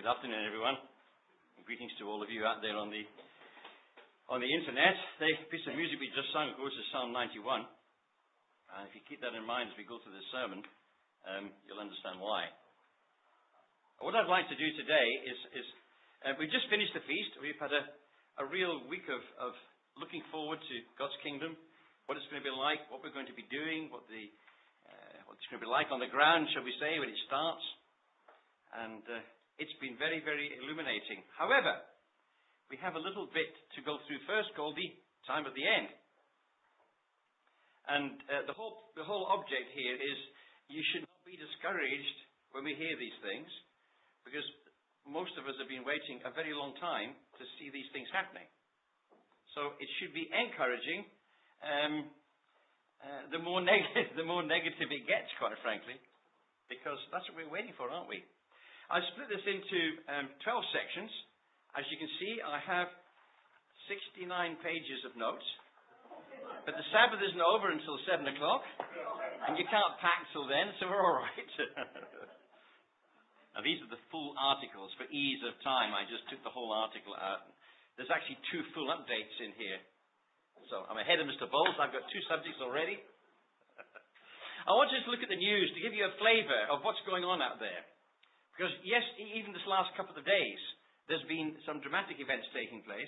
Good afternoon, everyone. Greetings to all of you out there on the internet. The piece of music we just sung, of course, is Psalm 91. And if you keep that in mind as we go through this sermon, you'll understand why. What I'd like to do today is we've just finished the feast. We've had a real week of looking forward to God's kingdom, what it's going to be like, what we're going to be doing, what it's going to be like on the ground, shall we say, when it starts. And it's been very, very illuminating. However, we have a little bit to go through first called the time of the end. And the whole object here is you should not be discouraged when we hear these things, because most of us have been waiting a very long time to see these things happening. So it should be encouraging. The more negative it gets, quite frankly, because that's what we're waiting for, aren't we? I've split this into 12 sections. As you can see, I have 69 pages of notes. But the Sabbath isn't over until 7 o'clock, and you can't pack till then, so we're all right. Now, these are the full articles. For ease of time, I just took the whole article out. There's actually 2 full updates in here. So I'm ahead of Mr. Bowles. I've got 2 subjects already. I want you to look at the news to give you a flavour of what's going on out there. Because, yes, even this last couple of days, there's been some dramatic events taking place.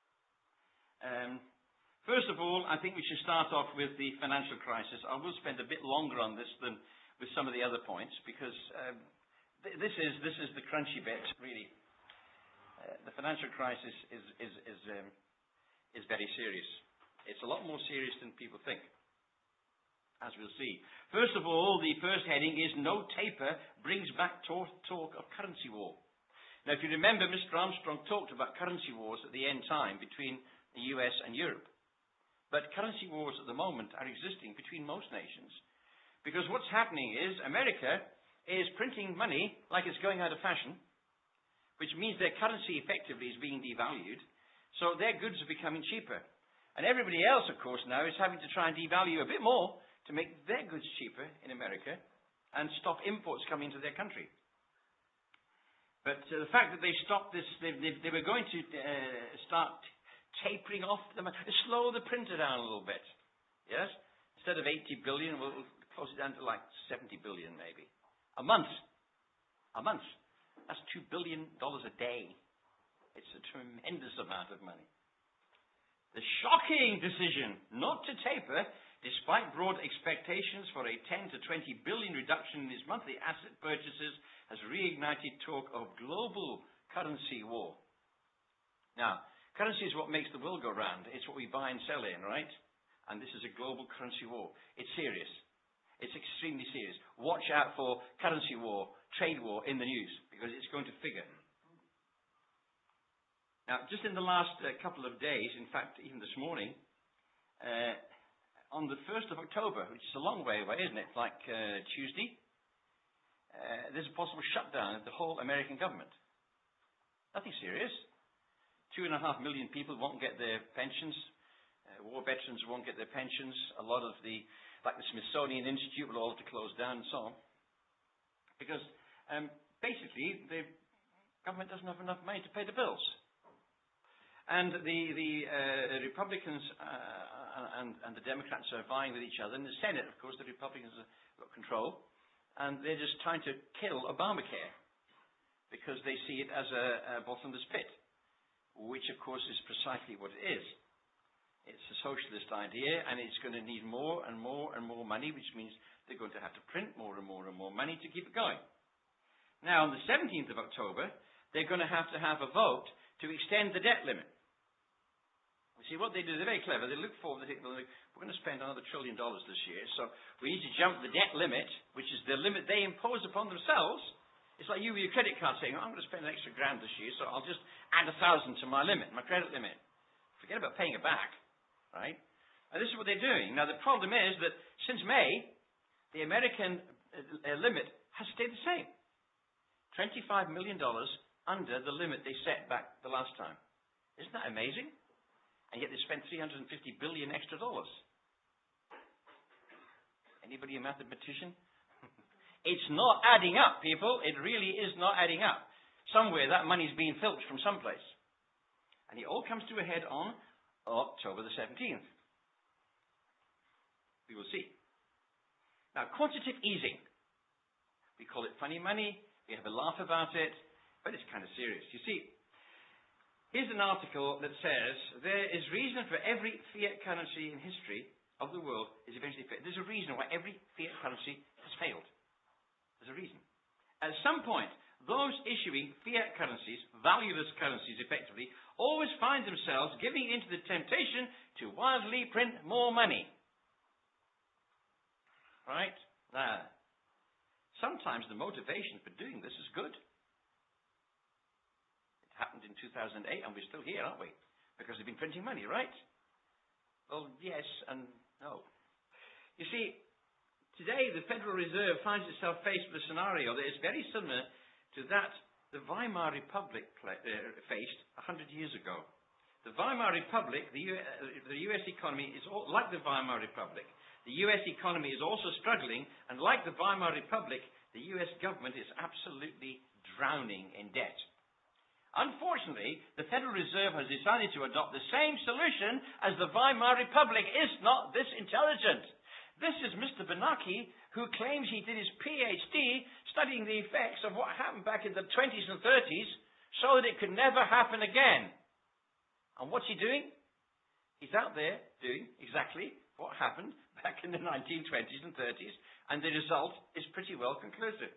First of all, I think we should start off with the financial crisis. I will spend a bit longer on this than with some of the other points, because this is the crunchy bit, really. The financial crisis is very serious. It's a lot more serious than people think, as we'll see. First of all, the first heading is No Taper Brings Back Talk of Currency War. Now, if you remember, Mr. Armstrong talked about currency wars at the end time between the US and Europe. But currency wars at the moment are existing between most nations. Because what's happening is America is printing money like it's going out of fashion, which means their currency effectively is being devalued. So their goods are becoming cheaper. And everybody else, of course, now is having to try and devalue a bit more to make their goods cheaper in America and stop imports coming into their country. But the fact that they stopped this, they were going to start tapering off them, slow the printer down a little bit. Yes? Instead of 80 billion, we'll close it down to like 70 billion maybe. A month. That's $2 billion a day. It's a tremendous amount of money. The shocking decision not to taper, despite broad expectations for a 10 to 20 billion reduction in its monthly asset purchases, has reignited talk of global currency war. Now, currency is what makes the world go round. It's what we buy and sell in, right? And this is a global currency war. It's serious. It's extremely serious. Watch out for currency war, trade war in the news, because it's going to figure. Now, just in the last couple of days, in fact, even this morning, on the 1st of October, which is a long way away, isn't it? Like Tuesday, there's a possible shutdown of the whole American government. Nothing serious. 2.5 million people won't get their pensions. War veterans won't get their pensions. A lot of the Smithsonian Institute will all have to close down and so on. Because basically, the government doesn't have enough money to pay the bills. And the Republicans and the Democrats are vying with each other. In the Senate, of course, the Republicans have got control. And they're just trying to kill Obamacare because they see it as a bottomless pit, which, of course, is precisely what it is. It's a socialist idea, and it's going to need more and more and more money, which means they're going to have to print more and more and more money to keep it going. Now, on the 17th of October, they're going to have a vote to extend the debt limit. You see, what they do, they're very clever. They look forward, they think, well, we're going to spend another $1 trillion this year, so we need to jump the debt limit, which is the limit they impose upon themselves. It's like you with your credit card saying, I'm going to spend an extra $1,000 this year, so I'll just add 1,000 to my limit, my credit limit. Forget about paying it back, right? And this is what they're doing. Now, the problem is that since May, the American limit has stayed the same. $25 million under the limit they set back the last time. Isn't that amazing? And yet they spent $350 billion extra dollars. Anybody a mathematician? It's not adding up, people. It really is not adding up. Somewhere that money's being filched from someplace. And it all comes to a head on October the 17th. We will see. Now, quantitative easing. We call it funny money. We have a laugh about it. But it's kind of serious. You see, here's an article that says there is reason for every fiat currency in history of the world is eventually failed. There's a reason why every fiat currency has failed. There's a reason. At some point, those issuing fiat currencies, valueless currencies effectively, always find themselves giving into the temptation to wildly print more money. Right? Now, sometimes the motivation for doing this is good. It happened in 2008 and we're still here, aren't we? Because they've been printing money, right? Well, yes and no. You see, today the Federal Reserve finds itself faced with a scenario that is very similar to that the Weimar Republic faced 100 years ago. The Weimar Republic, the US economy is like the Weimar Republic. The US economy is also struggling, and like the Weimar Republic, the US government is absolutely drowning in debt. Unfortunately, the Federal Reserve has decided to adopt the same solution as the Weimar Republic is not this intelligent. This is Mr. Bernanke, who claims he did his PhD studying the effects of what happened back in the 20s and 30s so that it could never happen again. And what's he doing? He's out there doing exactly what happened back in the 1920s and 30s, and the result is pretty well conclusive.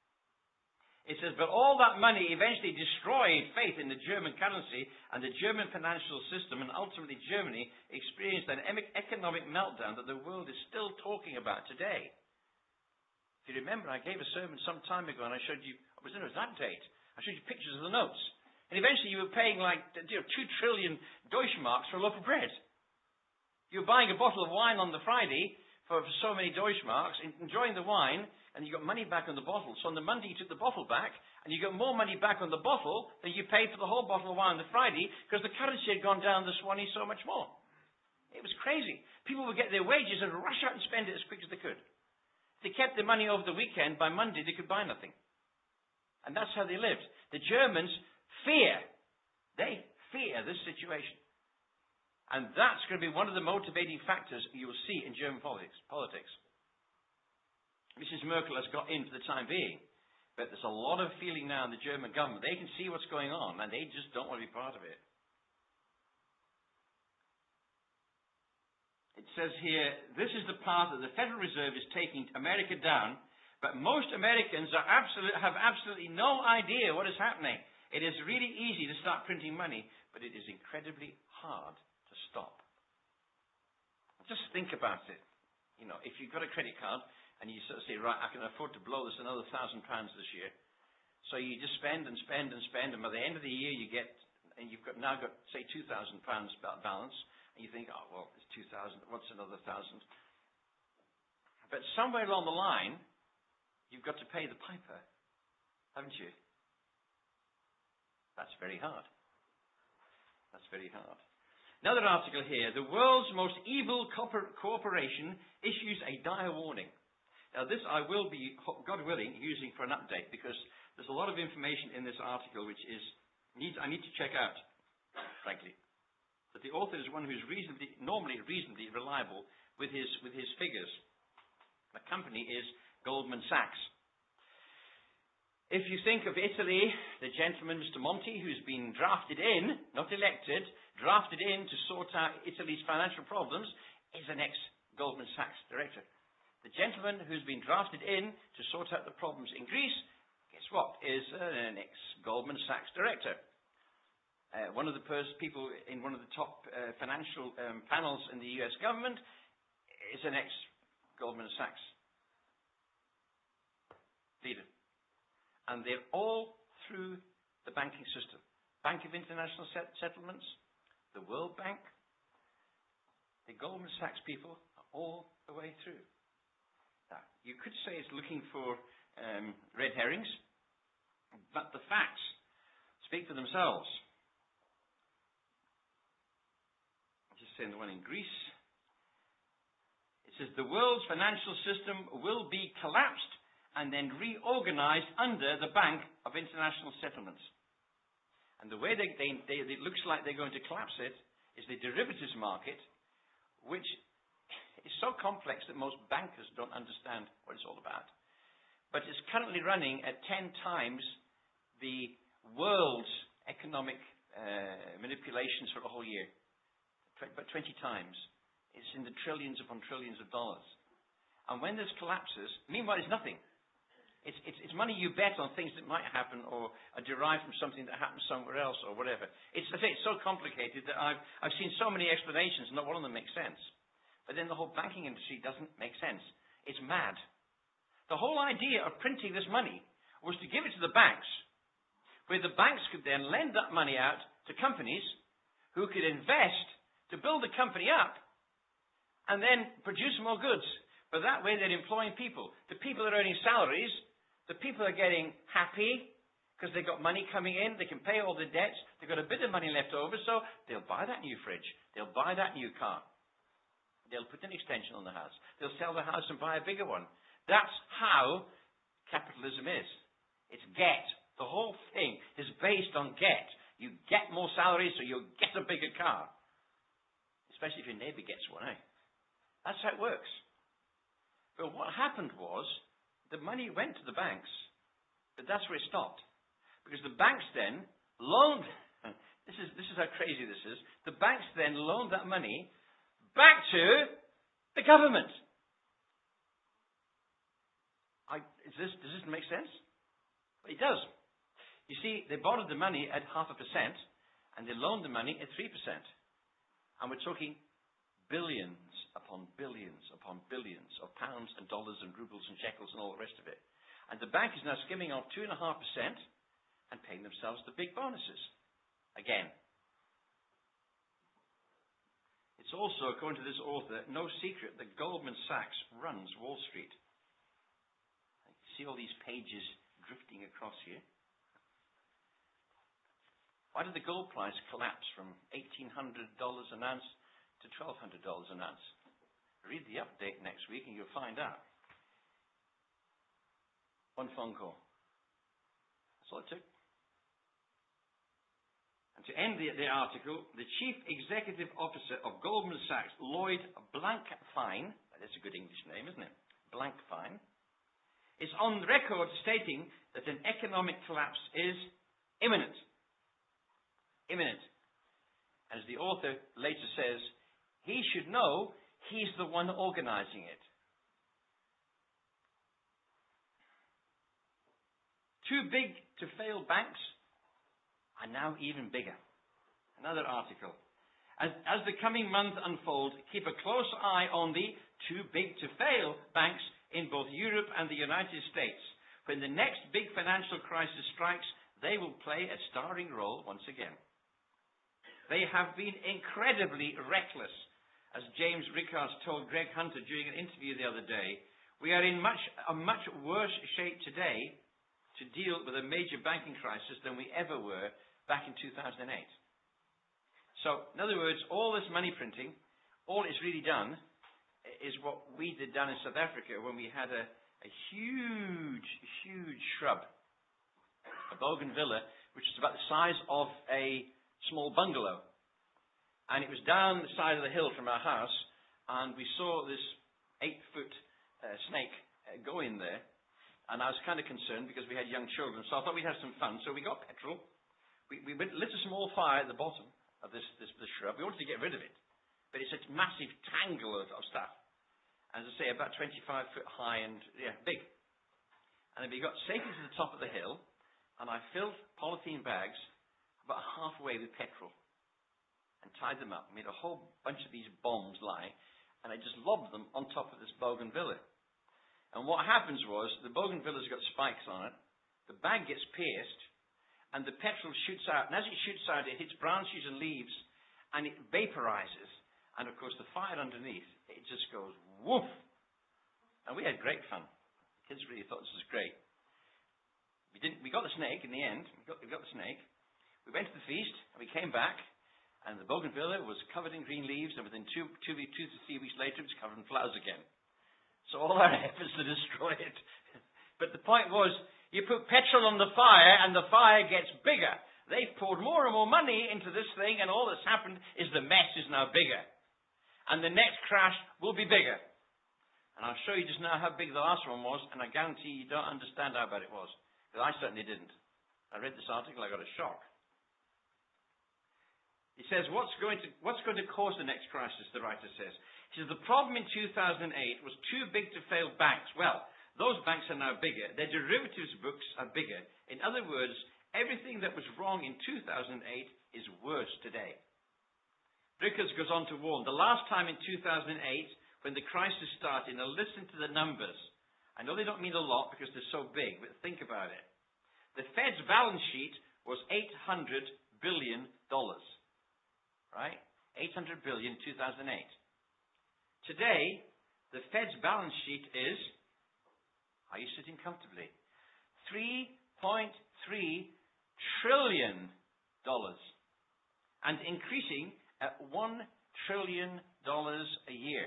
It says, but all that money eventually destroyed faith in the German currency and the German financial system, and ultimately Germany experienced an economic meltdown that the world is still talking about today. If you remember, I gave a sermon some time ago, and I showed you, it was that date, I showed you pictures of the notes. And eventually you were paying like 2 trillion Deutschmarks for a loaf of bread. You were buying a bottle of wine on the Friday for so many Deutschmarks, enjoying the wine, and you got money back on the bottle. So on the Monday you took the bottle back, and you got more money back on the bottle than you paid for the whole bottle of wine on the Friday, because the currency had gone down the Swanee so much more. It was crazy. People would get their wages and rush out and spend it as quick as they could. If they kept their money over the weekend, by Monday they could buy nothing. And that's how they lived. The Germans fear. They fear this situation. And that's going to be one of the motivating factors you will see in German politics. Mrs. Merkel has got in for the time being, but there's a lot of feeling now in the German government. They can see what's going on, and they just don't want to be part of it. It says here, this is the path that the Federal Reserve is taking America down, but most Americans have absolutely no idea what is happening. It is really easy to start printing money, but it is incredibly hard to stop. Just think about it. You know, if you've got a credit card, and you sort of say, right, I can afford to blow this another £1,000 this year. So you just spend and spend and spend, and by the end of the year you get, and you've now got, say, £2,000 balance, and you think, oh, well, it's 2,000, what's another 1,000? But somewhere along the line, you've got to pay the piper, haven't you? That's very hard. That's very hard. Another article here, the world's most evil corporation issues a dire warning. Now this I will be, God willing, using for an update, because there's a lot of information in this article which I need to check out, frankly. But the author is one who's normally reasonably reliable with his figures. The company is Goldman Sachs. If you think of Italy, the gentleman, Mr. Monti, who's been drafted in, not elected, drafted in to sort out Italy's financial problems, is an ex-Goldman Sachs director. The gentleman who's been drafted in to sort out the problems in Greece, guess what, is an ex-Goldman Sachs director. One of the people in one of the top financial panels in the US government is an ex-Goldman Sachs leader. And they're all through the banking system. Bank of International Settlements, the World Bank, the Goldman Sachs people are all the way through. Now, you could say it's looking for red herrings, but the facts speak for themselves. I'm just saying the one in Greece. It says the world's financial system will be collapsed and then reorganized under the Bank of International Settlements. And the way it looks like they're going to collapse it is the derivatives market, which is so complex that most bankers don't understand what it's all about. But it's currently running at 10 times the world's economic manipulations for a whole year. But 20 times. It's in the trillions upon trillions of dollars. And when this collapses, meanwhile it's nothing. It's money you bet on things that might happen or are derived from something that happens somewhere else or whatever. I say it's so complicated that I've seen so many explanations, not one of them makes sense. But then the whole banking industry doesn't make sense. It's mad. The whole idea of printing this money was to give it to the banks, where the banks could then lend that money out to companies who could invest to build the company up and then produce more goods. But that way they're employing people. The people are earning salaries. The people are getting happy because they've got money coming in. They can pay all the debts. They've got a bit of money left over, so they'll buy that new fridge. They'll buy that new car. They'll put an extension on the house. They'll sell the house and buy a bigger one. That's how capitalism is. It's get. The whole thing is based on get. You get more salary, so you'll get a bigger car. Especially if your neighbor gets one, eh? That's how it works. But what happened was, the money went to the banks, but that's where it stopped. Because the banks then loaned, this is how crazy this is, the banks then loaned that money back to the government. Does this make sense? It does. You see, they borrowed the money at 0.5%, and they loaned the money at 3%. And we're talking billions upon billions upon billions of pounds and dollars and rubles and shekels and all the rest of it. And the bank is now skimming off 2.5% and paying themselves the big bonuses. Again. It's also, according to this author, no secret that Goldman Sachs runs Wall Street. You see all these pages drifting across here. Why did the gold price collapse from $1,800 an ounce to $1,200 an ounce? Read the update next week and you'll find out. One phone call. That's all it took. And to end the article, the Chief Executive Officer of Goldman Sachs, Lloyd Blankfein, that's a good English name, isn't it? Blankfein, is on record stating that an economic collapse is imminent. Imminent. As the author later says, he should know he's the one organizing it. Too big to fail banks are now even bigger. Another article. As the coming months unfold, keep a close eye on the too big to fail banks in both Europe and the United States. When the next big financial crisis strikes, they will play a starring role once again. They have been incredibly reckless. As James Rickards told Greg Hunter during an interview the other day, we are in a much worse shape today to deal with a major banking crisis than we ever were back in 2008. So, in other words, all this money printing, all it's really done is what we did down in South Africa when we had a huge, huge shrub, a bougainvillea, which is about the size of a small bungalow. And it was down the side of the hill from our house, and we saw this 8-foot snake go in there. And I was kind of concerned because we had young children, so I thought we'd have some fun. So we got petrol. We lit a small fire at the bottom of this shrub. We wanted to get rid of it, but it's a massive tangle of stuff. As I say, about 25 foot high and big. And then we got safely to the top of the hill, and I filled polythene bags about halfway with petrol and tied them up, made a whole bunch of these bombs lie, and I just lobbed them on top of this bougainvillea. And what happens was, the bougainvillea's got spikes on it, the bag gets pierced, and the petrol shoots out. And as it shoots out, it hits branches and leaves, and it vaporizes. And of course, the fire underneath, it just goes woof. And we had great fun. The kids really thought this was great. We got the snake in the end. We got the snake. We went to the feast, and we came back, and the bougainvillea was covered in green leaves, and within 2 to 3 weeks later, it was covered in flowers again. So all our efforts to destroy it But the point was, you put petrol on the fire and the fire gets bigger. They've poured more and more money into this thing, and all that's happened is the mess is now bigger. And the next crash will be bigger. And I'll show you just now how big the last one was, and I guarantee you don't understand how bad it was. Because I certainly didn't. I read this article, I got a shock. He says, what's going to cause the next crisis, the writer says. He says, the problem in 2008 was too big to fail banks. Well, those banks are now bigger. Their derivatives books are bigger. In other words, everything that was wrong in 2008 is worse today. Ricketts goes on to warn, the last time in 2008, when the crisis started, now listen to the numbers. I know they don't mean a lot because they're so big, but think about it. The Fed's balance sheet was $800 billion, right? $800 billion in 2008. Today, the Fed's balance sheet is, are you sitting comfortably? $3.3 trillion and increasing at $1 trillion a year.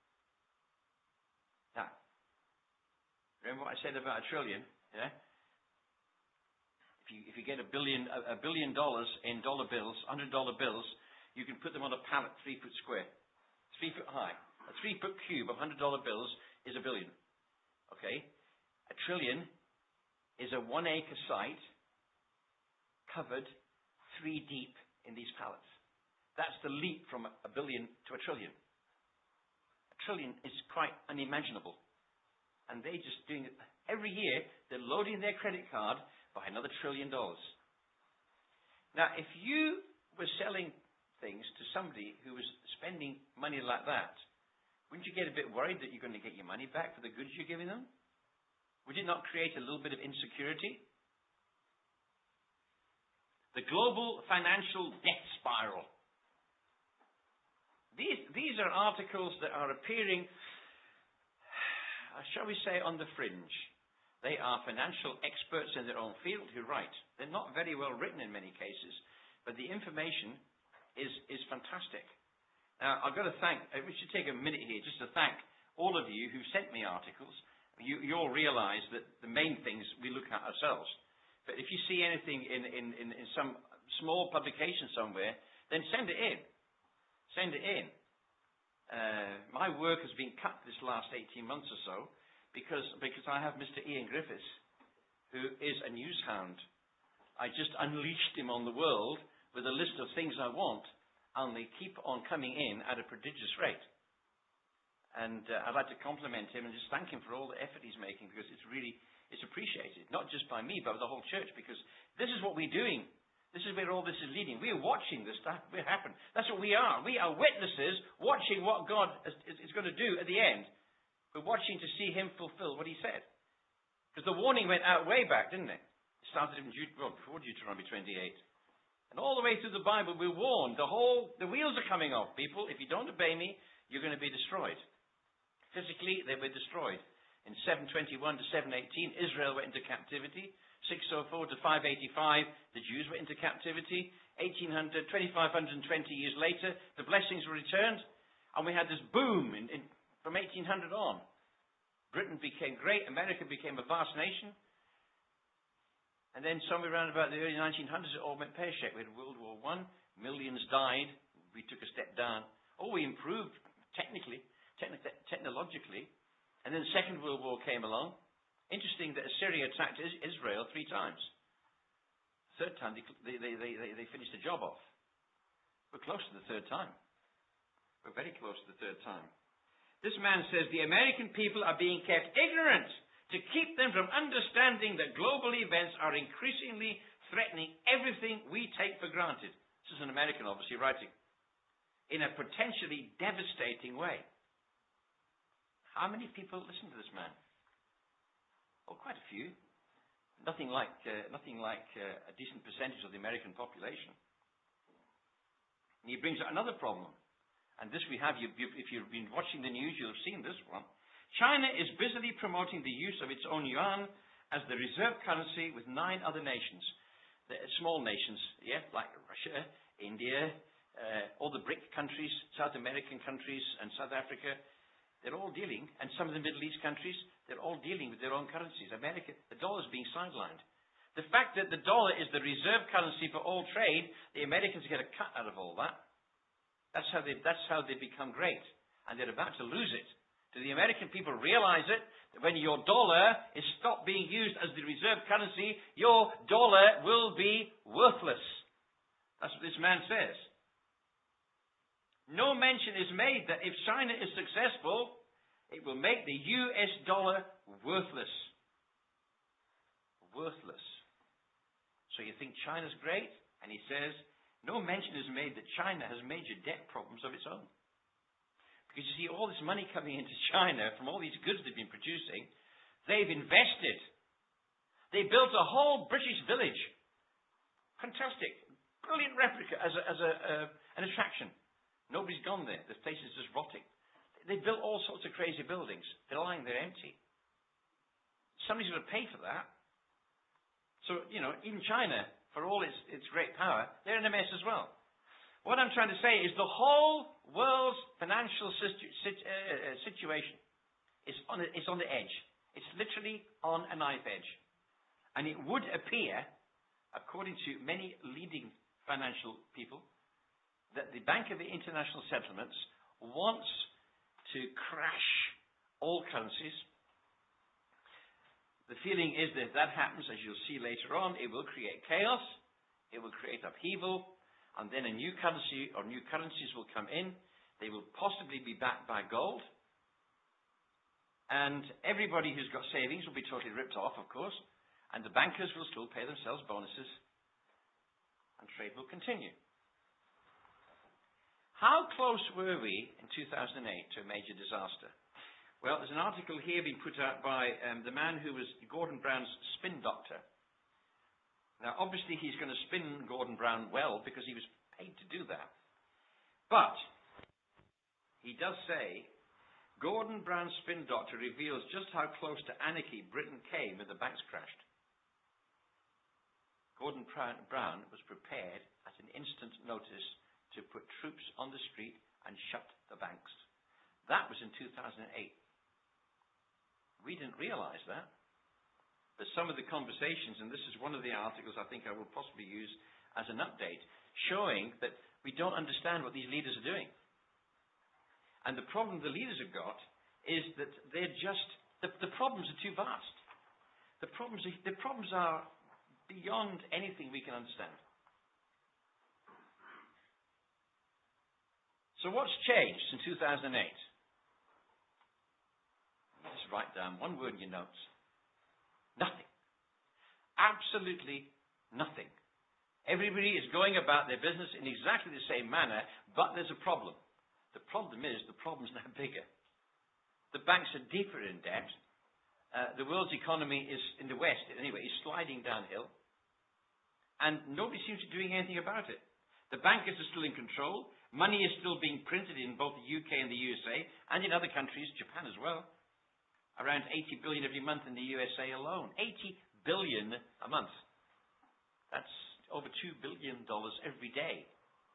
Now, remember what I said about a trillion? Yeah. If you get $1 billion in dollar bills, $100 bills, you can put them on a pallet 3 foot square, 3 foot high. A 3 foot cube of $100 bills is $1 billion. Okay, a trillion is a 1 acre site covered 3 deep in these pallets. That's the leap from $1 billion to $1 trillion. $1 trillion is quite unimaginable. And they're just doing it. Every year, they're loading their credit card by another $1 trillion. Now, if you were selling things to somebody who was spending money like that, wouldn't you get a bit worried that you're going to get your money back for the goods you're giving them? Would it not create a little bit of insecurity? The global financial debt spiral. These are articles that are appearing, shall we say, on the fringe. They are financial experts in their own field who write. They're not very well written in many cases, but the information is fantastic. Now, I've got to we should take a minute here just to thank all of you who sent me articles. You all realize that the main things we look at ourselves. But if you see anything in some small publication somewhere, then send it in. Send it in. My work has been cut this last 18 months or so because I have Mr. Ian Griffiths, who is a news hound. I just unleashed him on the world with a list of things I want, and they keep on coming in at a prodigious rate. And I'd like to compliment him and just thank him for all the effort he's making, because it's appreciated, not just by me, but by the whole church, because this is what we're doing. This is where all this is leading. We're watching this stuff happen. That's what we are. We are witnesses watching what God is going to do at the end. We're watching to see him fulfill what he said. Because the warning went out way back, didn't it? It started before Deuteronomy 28. And all the way through the Bible, we're warned. The wheels are coming off, people. If you don't obey me, you're going to be destroyed. Physically, they were destroyed. In 721 to 718, Israel went into captivity. 604 to 585, the Jews went into captivity. 2,520 years later, the blessings were returned. And we had this boom from 1800 on. Britain became great. America became a vast nation. And then somewhere around about the early 1900s, it all went pear-shaped. We had World War I. Millions died. We took a step down. We improved technologically. And then the Second World War came along. Interesting that Assyria attacked Israel 3 times. Third time, they finished the job off. We're close to the third time. We're very close to the third time. This man says the American people are being kept ignorant to keep them from understanding that global events are increasingly threatening everything we take for granted. This is an American, obviously, writing. In a potentially devastating way. How many people listen to this man? Quite a few. Nothing like a decent percentage of the American population. And he brings out another problem. And this we have, if you've been watching the news, you'll have seen this one. China is busily promoting the use of its own yuan as the reserve currency with 9 other nations. The small nations, like Russia, India, all the BRIC countries, South American countries, and South Africa. They're all dealing, and some of the Middle East countries, They're all dealing with their own currencies. America, the dollar's being sidelined. The fact that the dollar is the reserve currency for all trade, the Americans get a cut out of all that. That's how they become great. And they're about to lose it. Do the American people realize it? That when your dollar is stopped being used as the reserve currency, your dollar will be worthless. That's what this man says. No mention is made that if China is successful, it will make the US dollar worthless. Worthless. So you think China's great? And he says, no mention is made that China has major debt problems of its own. Because you see all this money coming into China from all these goods they've been producing, they've invested. They built a whole British village. Fantastic. Brilliant replica as an attraction. Nobody's gone there. The place is just rotting. They built all sorts of crazy buildings. They're lying there empty. Somebody's going to pay for that. So, even China, for all its great power, they're in a mess as well. What I'm trying to say is the whole world's financial situation is on the edge. It's literally on a knife edge. And it would appear, according to many leading financial people, that the Bank of International Settlements wants to crash all currencies. The feeling is that if that happens, as you'll see later on, it will create chaos, it will create upheaval, and then a new currency or new currencies will come in. They will possibly be backed by gold. And everybody who's got savings will be totally ripped off, of course. And the bankers will still pay themselves bonuses. And trade will continue. How close were we in 2008 to a major disaster? Well, there's an article here being put out by the man who was Gordon Brown's spin doctor. Now, obviously, he's going to spin Gordon Brown well because he was paid to do that. But he does say, Gordon Brown's spin doctor reveals just how close to anarchy Britain came when the banks crashed. Gordon Brown was prepared at an instant notice to put troops on the street and shut the banks. That was in 2008. We didn't realize that. But some of the conversations, and this is one of the articles I think I will possibly use as an update, showing that we don't understand what these leaders are doing. And the problem the leaders have got is that they're just, the problems are too vast. The problems are beyond anything we can understand. So what's changed since 2008? Just write down one word in your notes. Nothing. Absolutely nothing. Everybody is going about their business in exactly the same manner, but there's a problem. The problem is the problem's now bigger. The banks are deeper in debt. The world's economy is, in the West anyway, is sliding downhill. And nobody seems to be doing anything about it. The bankers are still in control. Money is still being printed in both the UK and the USA, and in other countries, Japan as well. Around 80 billion every month in the USA alone. 80 billion a month. That's over $2 billion every day.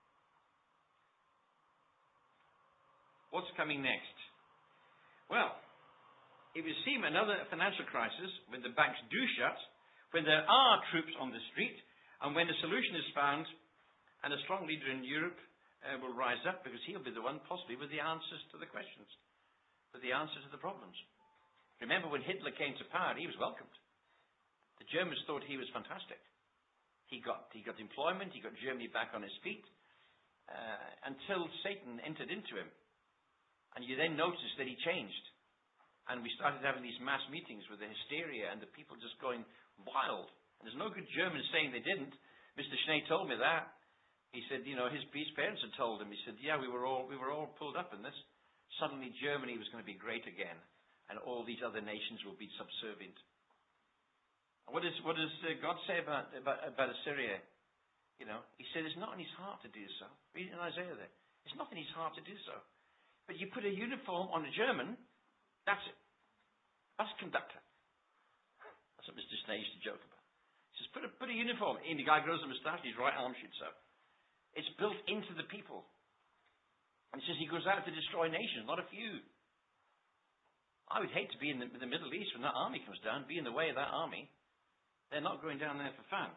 What's coming next? Well, it would seem another financial crisis when the banks do shut, when there are troops on the street, and when a solution is found, and a strong leader in Europe will rise up because he'll be the one possibly with the answers to the questions, with the answers to the problems. Remember when Hitler came to power, he was welcomed. The Germans thought he was fantastic. He got employment, he got Germany back on its feet, until Satan entered into him. And you then noticed that he changed. And we started having these mass meetings with the hysteria and the people just going wild. And there's no good Germans saying they didn't. Mr. Schnee told me that. He said, his parents had told him. He said, yeah, we were all pulled up in this. Suddenly Germany was going to be great again. And all these other nations will be subservient. What does God say about Assyria? He said it's not in his heart to do so. Read in Isaiah there. It's not in his heart to do so. But you put a uniform on a German, that's it. Bus conductor. That's what Mr. Schnee used to joke about. He says, put a uniform. And the guy grows a moustache, his right arm shoots up. It's built into the people. And he says he goes out to destroy nations, not a few. I would hate to be in the Middle East when that army comes down, be in the way of that army. They're not going down there for fun.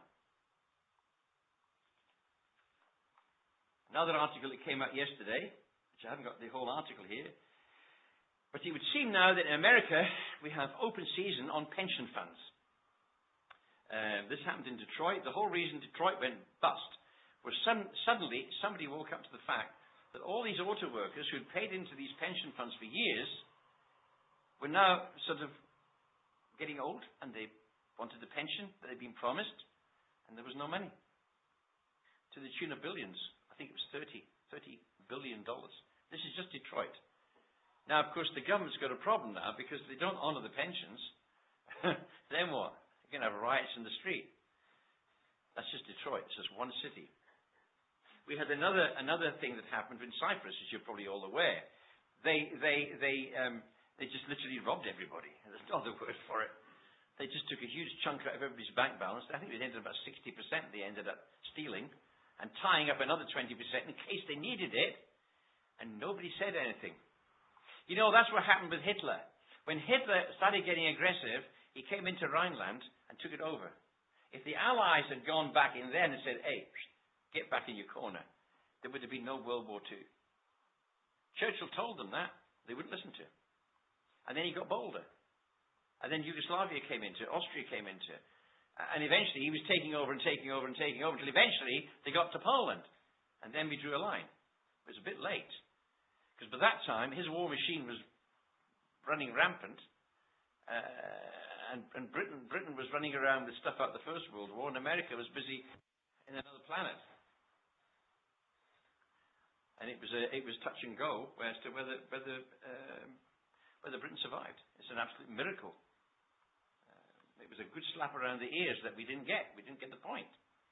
Another article that came out yesterday, which I haven't got the whole article here, but it would seem now that in America we have open season on pension funds. This happened in Detroit. The whole reason Detroit went bust was suddenly somebody woke up to the fact that all these auto workers who had paid into these pension funds for years were now sort of getting old, and they wanted the pension that they'd been promised, and there was no money. To the tune of billions. I think it was $30 billion. This is just Detroit. Now, of course, the government's got a problem now because they don't honour the pensions. Then what? You're going to have riots in the street. That's just Detroit. It's just one city. We had another thing that happened in Cyprus, as you're probably all aware. They just literally robbed everybody. There's no other word for it. They just took a huge chunk out of everybody's bank balance. I think it ended up about 60% they ended up stealing and tying up another 20% in case they needed it. And nobody said anything. You know, that's what happened with Hitler. When Hitler started getting aggressive, he came into Rhineland and took it over. If the Allies had gone back in then and said, hey, get back in your corner, there would have been no World War II. Churchill told them that. They wouldn't listen to him. And then he got bolder. And then Yugoslavia came into it, Austria came into it. And eventually he was taking over and taking over and taking over until eventually they got to Poland. And then we drew a line. It was a bit late. Because by that time his war machine was running rampant. And Britain was running around with stuff out of the First World War, and America was busy in another planet. And it was touch and go as to whether Britain survived. It's an absolute miracle. It was a good slap around the ears that we didn't get. We didn't get the point.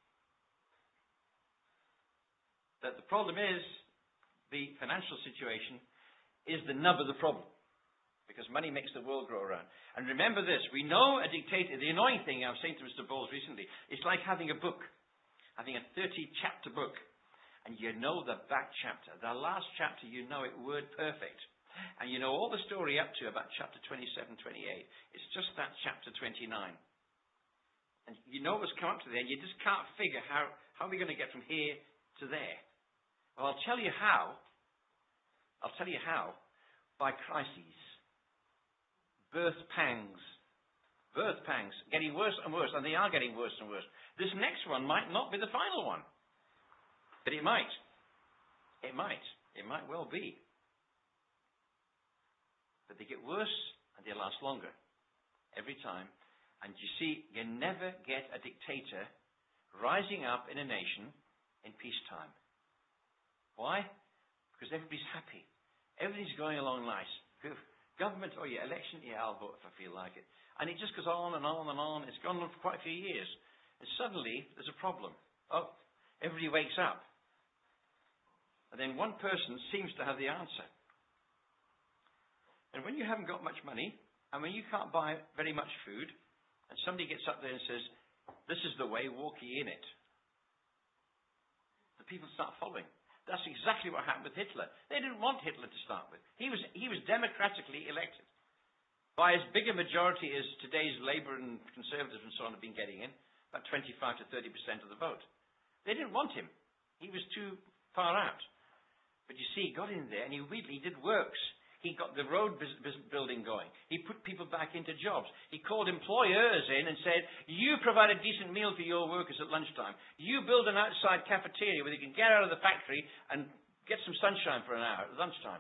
That the problem is, the financial situation is the nub of the problem. Because money makes the world go around. And remember this, we know a dictator, the annoying thing I was saying to Mr. Bowles recently, it's like having a book, having a 30-chapter book. And you know the back chapter. The last chapter, you know it word perfect. And you know all the story up to about chapter 27, 28. It's just that chapter 29. And you know what's come up to there. You just can't figure how are we going to get from here to there. Well, I'll tell you how. I'll tell you how. By crises. Birth pangs. Birth pangs. Getting worse and worse. And they are getting worse and worse. This next one might not be the final one. But it might. It might. It might well be. But they get worse and they last longer. Every time. And you see, you never get a dictator rising up in a nation in peacetime. Why? Because everybody's happy. Everything's going along nice. Government, oh yeah, election, yeah, I'll vote if I feel like it. And it just goes on and on and on. It's gone on for quite a few years. And suddenly, there's a problem. Oh, everybody wakes up. And then one person seems to have the answer. And when you haven't got much money, and when you can't buy very much food, and somebody gets up there and says, this is the way, walk ye in it. The people start following. That's exactly what happened with Hitler. They didn't want Hitler to start with. He was democratically elected. By as big a majority as today's Labour and Conservatives and so on have been getting in, about 25 to 30% of the vote. They didn't want him. He was too far out. But you see, he got in there and he did works. He got the road building going. He put people back into jobs. He called employers in and said, you provide a decent meal for your workers at lunchtime. You build an outside cafeteria where they can get out of the factory and get some sunshine for an hour at lunchtime.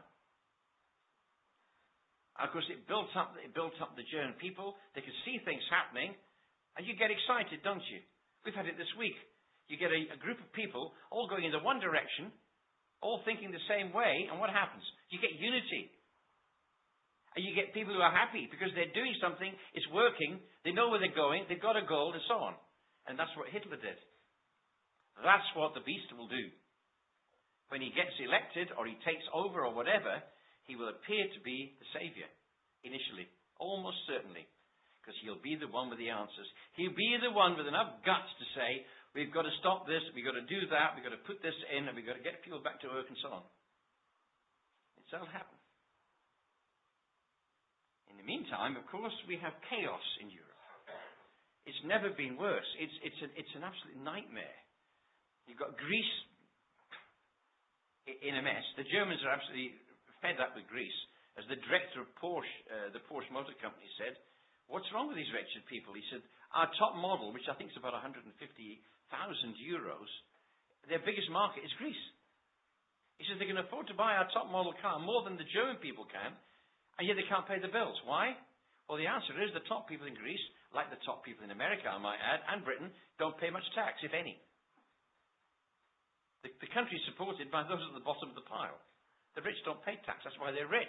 Of course, it built up the German people. They could see things happening, and you get excited, don't you? We've had it this week. You get a group of people all going in the one direction, all thinking the same way, and what happens? You get unity. And you get people who are happy because they're doing something, it's working, they know where they're going, they've got a goal, and so on. And that's what Hitler did. That's what the beast will do. When he gets elected, or he takes over, or whatever, he will appear to be the savior, initially, almost certainly, because he'll be the one with the answers. He'll be the one with enough guts to say, we've got to stop this, we've got to do that, we've got to put this in, and we've got to get people back to work, and so on. It's all happened. In the meantime, of course, we have chaos in Europe. It's never been worse. It's an absolute nightmare. You've got Greece in a mess. The Germans are absolutely fed up with Greece. As the director of Porsche, the Porsche Motor Company said, what's wrong with these wretched people? He said, our top model, which I think is about 150,000 euros, their biggest market is Greece. He says they can afford to buy our top model car more than the German people can, and yet they can't pay the bills. Why? Well, the answer is the top people in Greece, like the top people in America, I might add, and Britain, don't pay much tax, if any. The country is supported by those at the bottom of the pile. The rich don't pay tax. That's why they're rich.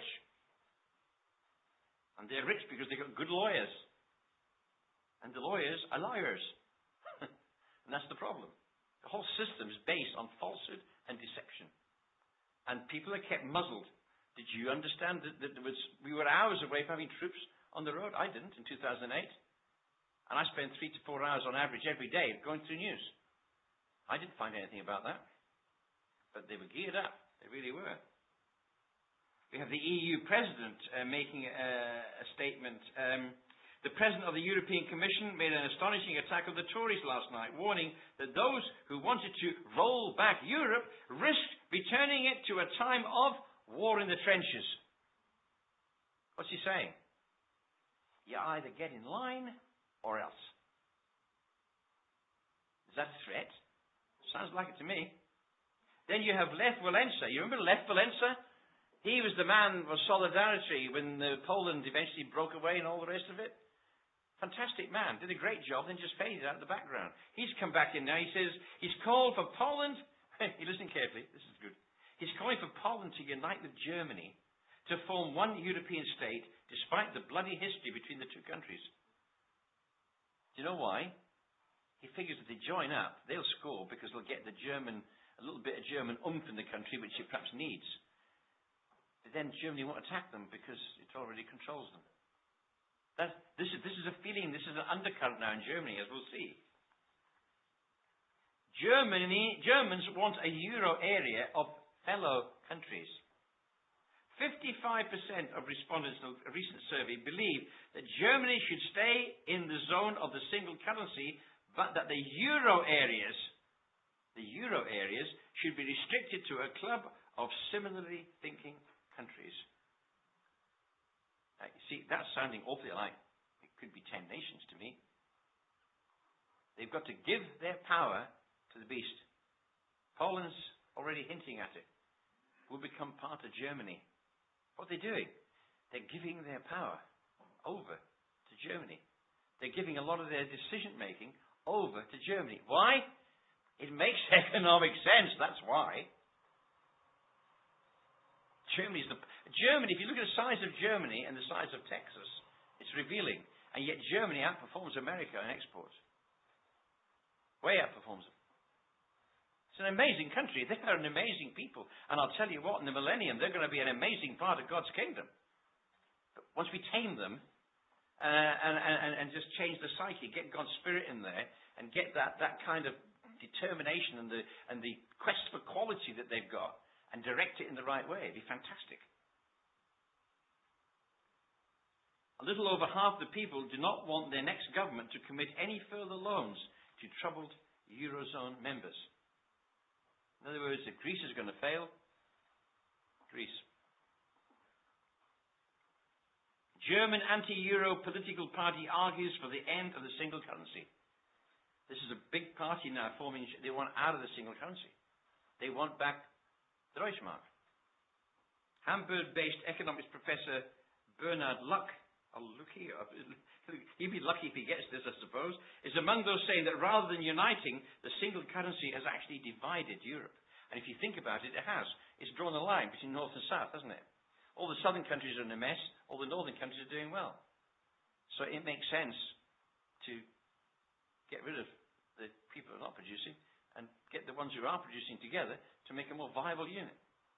And they're rich because they've got good lawyers. And the lawyers are liars. And that's the problem. The whole system is based on falsehood and deception. And people are kept muzzled. Did you understand that we were hours away from having troops on the road? I didn't in 2008. And I spent 3 to 4 hours on average every day going through news. I didn't find anything about that. But they were geared up. They really were. We have the EU President making a statement. The President of the European Commission made an astonishing attack of the Tories last night, warning that those who wanted to roll back Europe risked returning it to a time of war in the trenches. What's he saying? You either get in line or else. Is that a threat? Sounds like it to me. Then you have Lech Walesa. You remember Lech Walesa? He was the man of solidarity when Poland eventually broke away and all the rest of it. Fantastic man. Did a great job, then just faded out of the background. He's come back in now. He says he's called for Poland. You listen carefully. This is good. He's calling for Poland to unite with Germany to form one European state despite the bloody history between the two countries. Do you know why? He figures if they join up, they'll score because they'll get a little bit of German oomph in the country, which it perhaps needs. But then Germany won't attack them because it already controls them. This is a feeling, this is an undercurrent now in Germany, as we'll see. Germans want a euro area of fellow countries. 55% of respondents in a recent survey believe that Germany should stay in the zone of the single currency, but that the euro areas should be restricted to a club of similarly thinking countries. You see, that's sounding awfully like it could be 10 nations to me. They've got to give their power to the beast. Poland's already hinting at it. We'll become part of Germany. What are they doing? They're giving their power over to Germany. They're giving a lot of their decision-making over to Germany. Why? It makes economic sense. That's why. Germany, if you look at the size of Germany and the size of Texas, it's revealing. And yet Germany outperforms America in exports. Way outperforms them. It's an amazing country. They are an amazing people. And I'll tell you what, in the millennium, they're going to be an amazing part of God's kingdom. But once we tame them and just change the psyche, get God's Spirit in there, and get that kind of determination and the quest for quality that they've got, and direct it in the right way, it'd be fantastic. A little over half the people do not want their next government to commit any further loans to troubled Eurozone members. In other words, if Greece is going to fail, Greece. German anti-Euro political party argues for the end of the single currency. This is a big party now forming. They want out of the single currency. They want back the Deutschmark. Hamburg-based economics professor Bernhard Luck, he'd be lucky if he gets this, I suppose, is among those saying that rather than uniting, the single currency has actually divided Europe. And if you think about it, it has. It's drawn a line between north and south, hasn't it? All the southern countries are in a mess, all the northern countries are doing well. So it makes sense to get rid of the people who are not producing and get the ones who are producing together to make a more viable unit.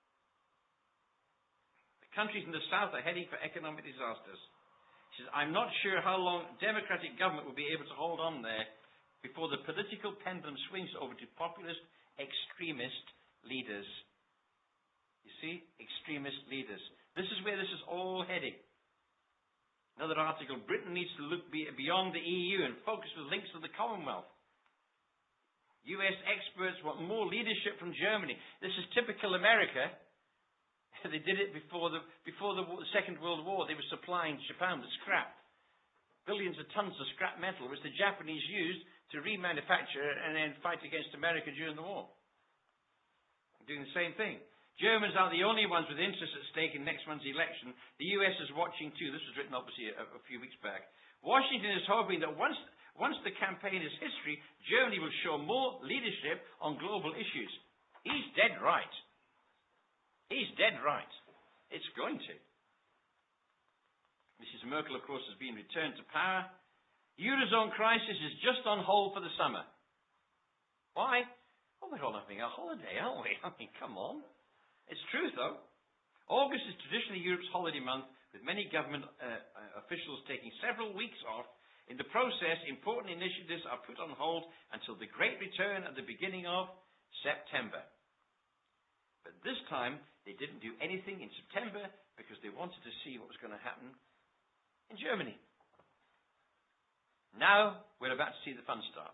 The countries in the south are heading for economic disasters. He says, I'm not sure how long democratic government will be able to hold on there before the political pendulum swings over to populist extremist leaders. You see? Extremist leaders. This is where this is all heading. Another article, Britain needs to look beyond the EU and focus with links to the Commonwealth. US experts want more leadership from Germany. This is typical America. They did it before the Second World War. They were supplying Japan with scrap. Billions of tons of scrap metal, which the Japanese used to remanufacture and then fight against America during the war. Doing the same thing. Germans aren't the only ones with interests at stake in next month's election. The US is watching too. This was written obviously a few weeks back. Washington is hoping that once the campaign is history, Germany will show more leadership on global issues. He's dead right. He's dead right. It's going to. Mrs. Merkel, of course, has been returned to power. Eurozone crisis is just on hold for the summer. Why? Well, we're all having a holiday, aren't we? I mean, come on. It's true, though. August is traditionally Europe's holiday month, with many government officials taking several weeks off. In the process, important initiatives are put on hold until the Great Return at the beginning of September. But this time, they didn't do anything in September because they wanted to see what was going to happen in Germany. Now, we're about to see the fun start.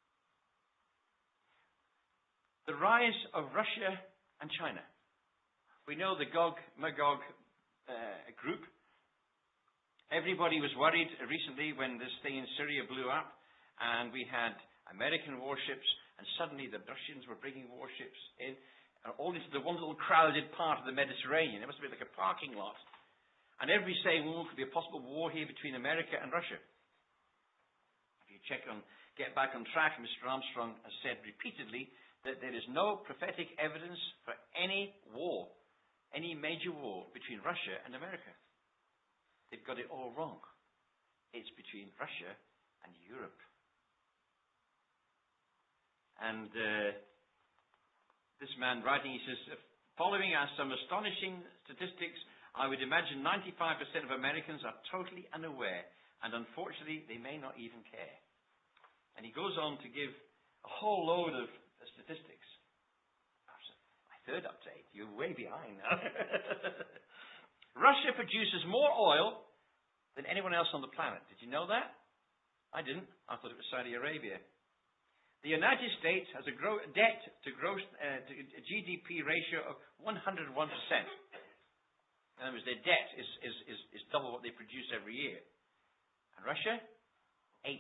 The rise of Russia and China. We know the Gog-Magog group. Everybody was worried recently when this thing in Syria blew up, and we had American warships, and suddenly the Russians were bringing warships in, all into the one little crowded part of the Mediterranean. It must be like a parking lot. And everybody's saying, well, could be a possible war here between America and Russia. If you get back on track, Mr. Armstrong has said repeatedly that there is no prophetic evidence for any war, any major war between Russia and America. They've got it all wrong. It's between Russia and Europe. And this man writing, he says, following are some astonishing statistics. I would imagine 95% of Americans are totally unaware, and unfortunately, they may not even care. And he goes on to give a whole load of statistics. My third update. You're way behind now. Russia produces more oil than anyone else on the planet. Did you know that? I didn't. I thought it was Saudi Arabia. The United States has a debt to GDP ratio of 101%. In other words, their debt is double what they produce every year. And Russia, 8%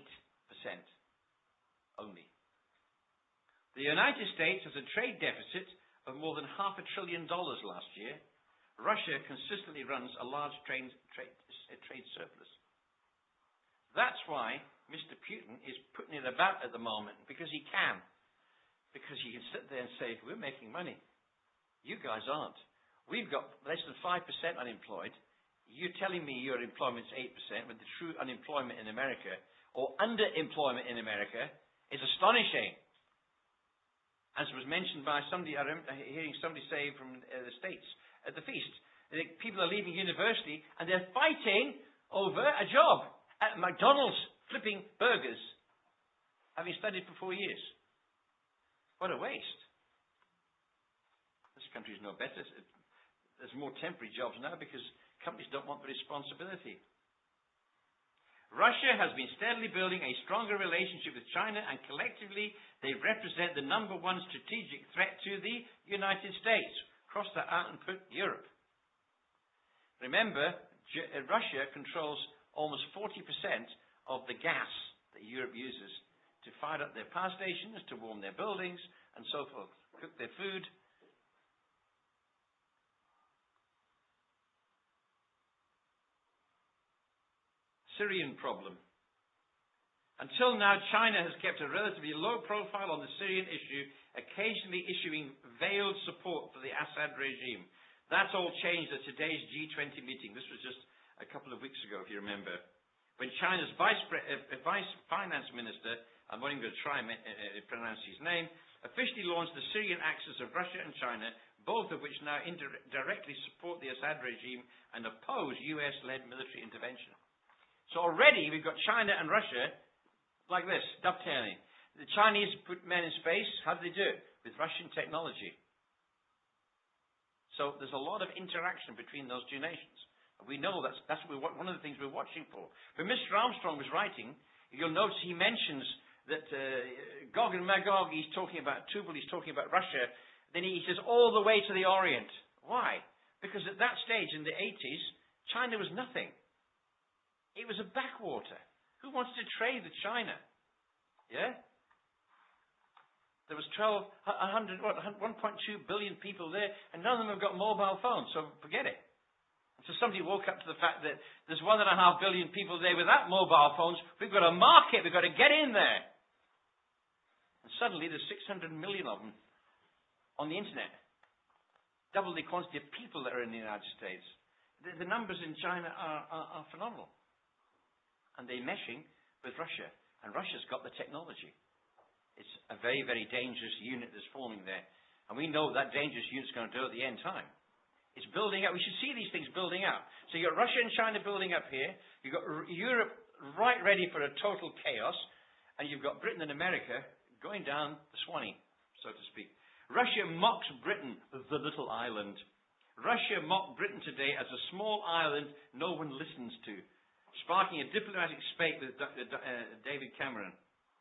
only. The United States has a trade deficit of more than $500 billion last year. Russia consistently runs a large trade surplus. That's why Mr. Putin is putting it about at the moment, because he can. Because he can sit there and say, we're making money. You guys aren't. We've got less than 5% unemployed. You're telling me your employment's 8%, when the true unemployment in America, or underemployment in America, is astonishing. As was mentioned by somebody, I remember hearing somebody say from the States at the feast, that people are leaving university and they're fighting over a job at McDonald's flipping burgers, having studied for 4 years. What a waste. This country is no better. There's more temporary jobs now because companies don't want the responsibility. Russia has been steadily building a stronger relationship with China, and collectively they represent the number one strategic threat to the United States. Cross that out and put Europe. Remember, Russia controls almost 40% of the gas that Europe uses to fire up their power stations, to warm their buildings, and so forth, cook their food. Syrian problem. Until now, China has kept a relatively low profile on the Syrian issue, occasionally issuing veiled support for the Assad regime. That's all changed at today's G20 meeting. This was just a couple of weeks ago, if you remember, when China's vice finance minister, I'm not even going to try and pronounce his name, officially launched the Syrian axis of Russia and China, both of which now directly support the Assad regime and oppose US-led military intervention. So already we've got China and Russia like this, dovetailing. The Chinese put men in space. How do they do it? With Russian technology. So there's a lot of interaction between those two nations. We know that's one of the things we're watching for. When Mr. Armstrong was writing, you'll notice he mentions that Gog and Magog, he's talking about Tubal, he's talking about Russia. Then he says all the way to the Orient. Why? Because at that stage in the 80s, China was nothing. It was a backwater. Who wants to trade with China? Yeah? There was 1.2 billion people there, and none of them have got mobile phones, so forget it. So somebody woke up to the fact that there's 1.5 billion people there without mobile phones. We've got a market. We've got to get in there. And suddenly there's 600 million of them on the internet. Double the quantity of people that are in the United States. The numbers in China are phenomenal. And they're meshing with Russia. And Russia's got the technology. It's a very, very dangerous unit that's forming there. And we know that dangerous unit's going to do at the end time. It's building up. We should see these things building up. So you've got Russia and China building up here. You've got Europe right ready for a total chaos. And you've got Britain and America going down the Swanee, so to speak. Russia mocks Britain, the little island. Russia mocked Britain today as a small island no one listens to, sparking a diplomatic spate with David Cameron.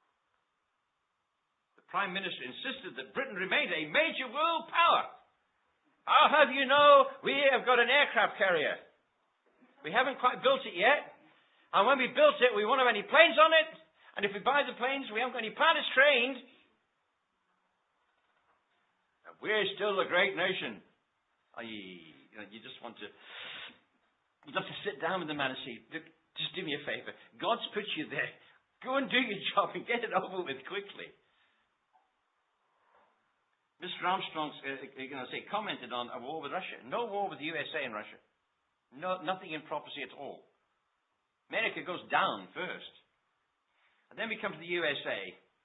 The Prime Minister insisted that Britain remained a major world power. I'll have you know, we have got an aircraft carrier. We haven't quite built it yet. And when we built it, we won't have any planes on it. And if we buy the planes, we haven't got any pilots trained. And we're still a great nation. You just want to... You'd love to sit down with the man and say, just do me a favor. God's put you there. Go and do your job and get it over with quickly. Mr. Armstrong commented on a war with Russia. No war with the USA and Russia. No, nothing in prophecy at all. America goes down first. And then we come to the USA.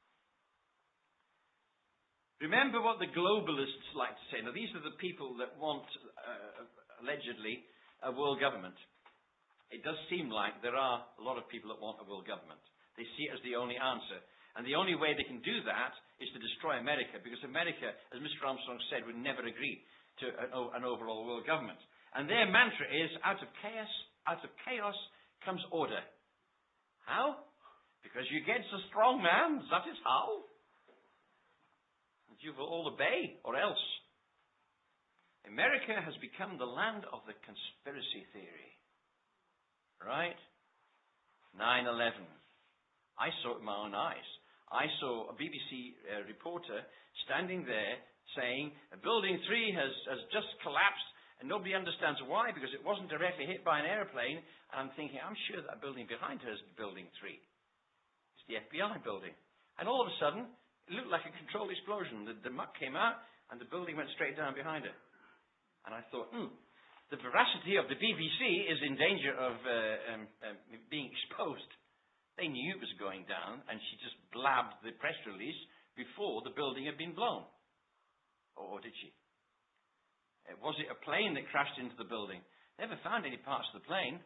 Remember what the globalists like to say. Now, these are the people that want, allegedly, a world government. It does seem like there are a lot of people that want a world government. They see it as the only answer. And the only way they can do that is to destroy America, because America, as Mr. Armstrong said, would never agree to an overall world government. And their mantra is, out of chaos comes order. How? Because you get a strong man, that is how. And you will all obey, or else. America has become the land of the conspiracy theory. Right? 9/11. I saw it with my own eyes. I saw a BBC reporter standing there saying, Building 3 has just collapsed, and nobody understands why, because it wasn't directly hit by an airplane. And I'm thinking, I'm sure that building behind her is Building 3. It's the FBI building. And all of a sudden, it looked like a controlled explosion. The muck came out, and the building went straight down behind her. And I thought, the veracity of the BBC is in danger of being exposed. They knew it was going down, and she just blabbed the press release before the building had been blown. Or did she? Was it a plane that crashed into the building? Never found any parts of the plane.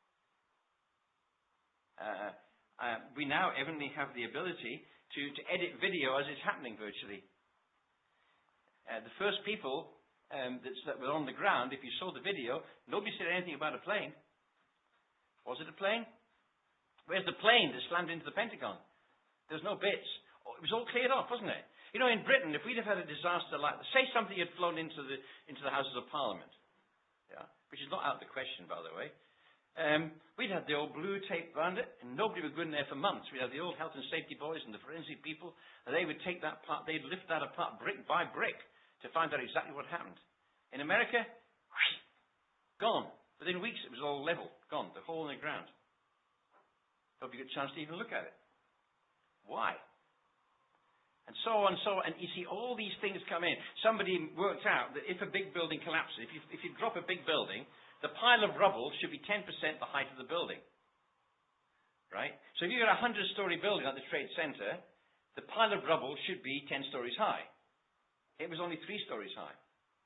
We now evidently have the ability to edit video as it's happening virtually. The first people that were on the ground, if you saw the video, nobody said anything about a plane. Was it a plane? Where's the plane that slammed into the Pentagon? There's no bits. It was all cleared off, wasn't it? You know, in Britain, if we'd have had a disaster like, say something had flown into the Houses of Parliament, yeah, which is not out of the question, by the way, we'd have the old blue tape around it, and nobody would go in there for months. We'd have the old health and safety boys and the forensic people, and they would take that part, they'd lift that apart brick by brick to find out exactly what happened. In America, gone. Within weeks, it was all level, gone, the hole in the ground. Nobody got a chance to even look at it. Why? And so on and so on. And you see all these things come in. Somebody worked out that if a big building collapses, if you drop a big building, the pile of rubble should be 10% the height of the building. Right? So if you've got a 100-story building at the Trade Center, the pile of rubble should be 10 stories high. It was only 3 stories high.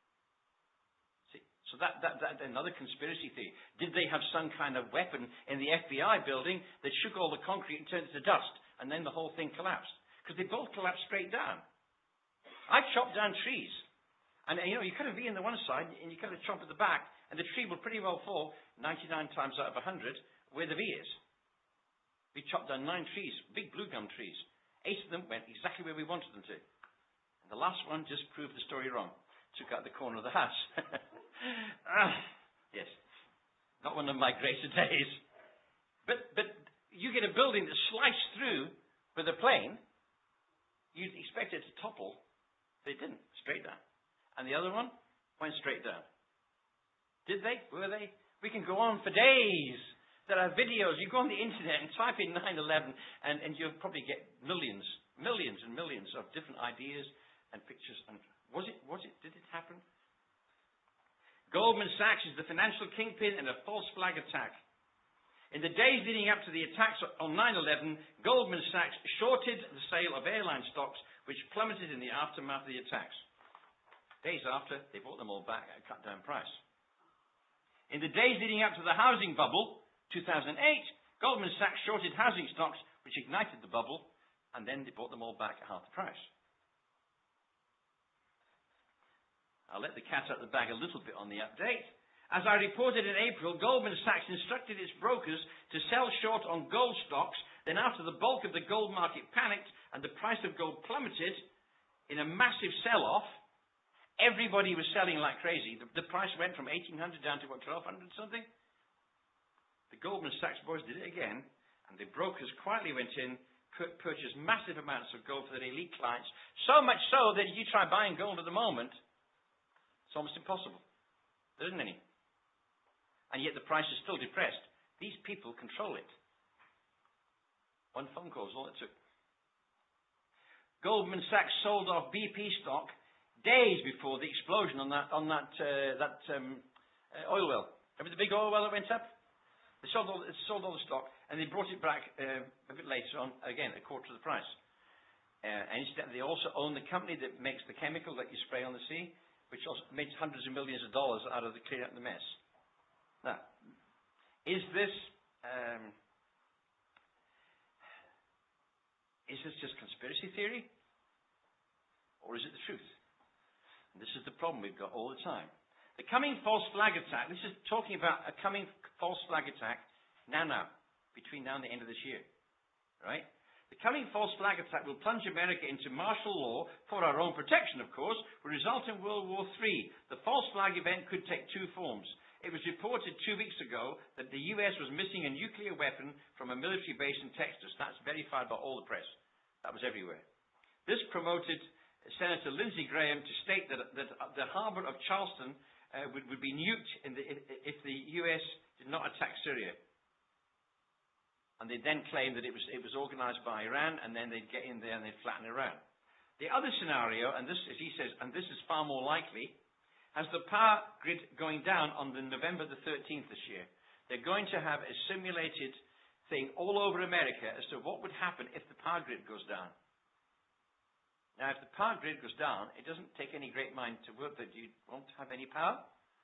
So that another conspiracy theory. Did they have some kind of weapon in the FBI building that shook all the concrete and turned it to dust, and then the whole thing collapsed? Because they both collapsed straight down. I've chopped down trees, And, you kind of V in the one side, and you kind of chomp at the back, and the tree will pretty well fall 99 times out of 100 where the V is. We chopped down 9 trees, big blue gum trees. 8 of them went exactly where we wanted them to. And the last one just proved the story wrong. Took out the corner of the house. Yes. Not one of my greater days. But you get a building that's sliced through with a plane, you'd expect it to topple. They didn't. Straight down. And the other one went straight down. Did they? Were they? We can go on for days. There are videos. You go on the internet and type in 9/11 and you'll probably get millions and millions of different ideas and pictures. And was it? Did it happen? Goldman Sachs is the financial kingpin in a false flag attack. In the days leading up to the attacks on 9/11, Goldman Sachs shorted the sale of airline stocks, which plummeted in the aftermath of the attacks. Days after, they bought them all back at a cut-down price. In the days leading up to the housing bubble, 2008, Goldman Sachs shorted housing stocks, which ignited the bubble, and then they bought them all back at half the price. I'll let the cat out of the bag a little bit on the update. As I reported in April, Goldman Sachs instructed its brokers to sell short on gold stocks. Then after the bulk of the gold market panicked and the price of gold plummeted in a massive sell-off, everybody was selling like crazy. The price went from 1,800 down to, 1,200 something? The Goldman Sachs boys did it again, and the brokers quietly went in, purchased massive amounts of gold for their elite clients, so much so that if you try buying gold at the moment, it's almost impossible. There isn't any. And yet the price is still depressed. These people control it. One phone call is all it took. Goldman Sachs sold off BP stock days before the explosion on that oil well. Remember the big oil well that went up? They sold all the stock, and they brought it back a bit later on, again, a quarter of the price. And instead, they also own the company that makes the chemical that you spray on the sea, which also makes hundreds of millions of dollars out of the clearing up the mess. Now, is this just conspiracy theory? Or is it the truth? And this is the problem we've got all the time. The coming false flag attack, this is talking about a coming false flag attack now, between now and the end of this year. Right? The coming false flag attack will plunge America into martial law for our own protection, of course, will result in World War III. The false flag event could take 2 forms. It was reported 2 weeks ago that the U.S. was missing a nuclear weapon from a military base in Texas. That's verified by all the press. That was everywhere. This promoted Senator Lindsey Graham to state that the harbor of Charleston would be nuked if the U.S. did not attack Syria. And they then claimed that it was organized by Iran, and then they'd get in there and they'd flatten Iran. The other scenario, and this, as he says, and this is far more likely, has the power grid going down on November the 13th this year. They're going to have a simulated thing all over America as to what would happen if the power grid goes down. Now, if the power grid goes down, it doesn't take any great mind to work that you won't have any power.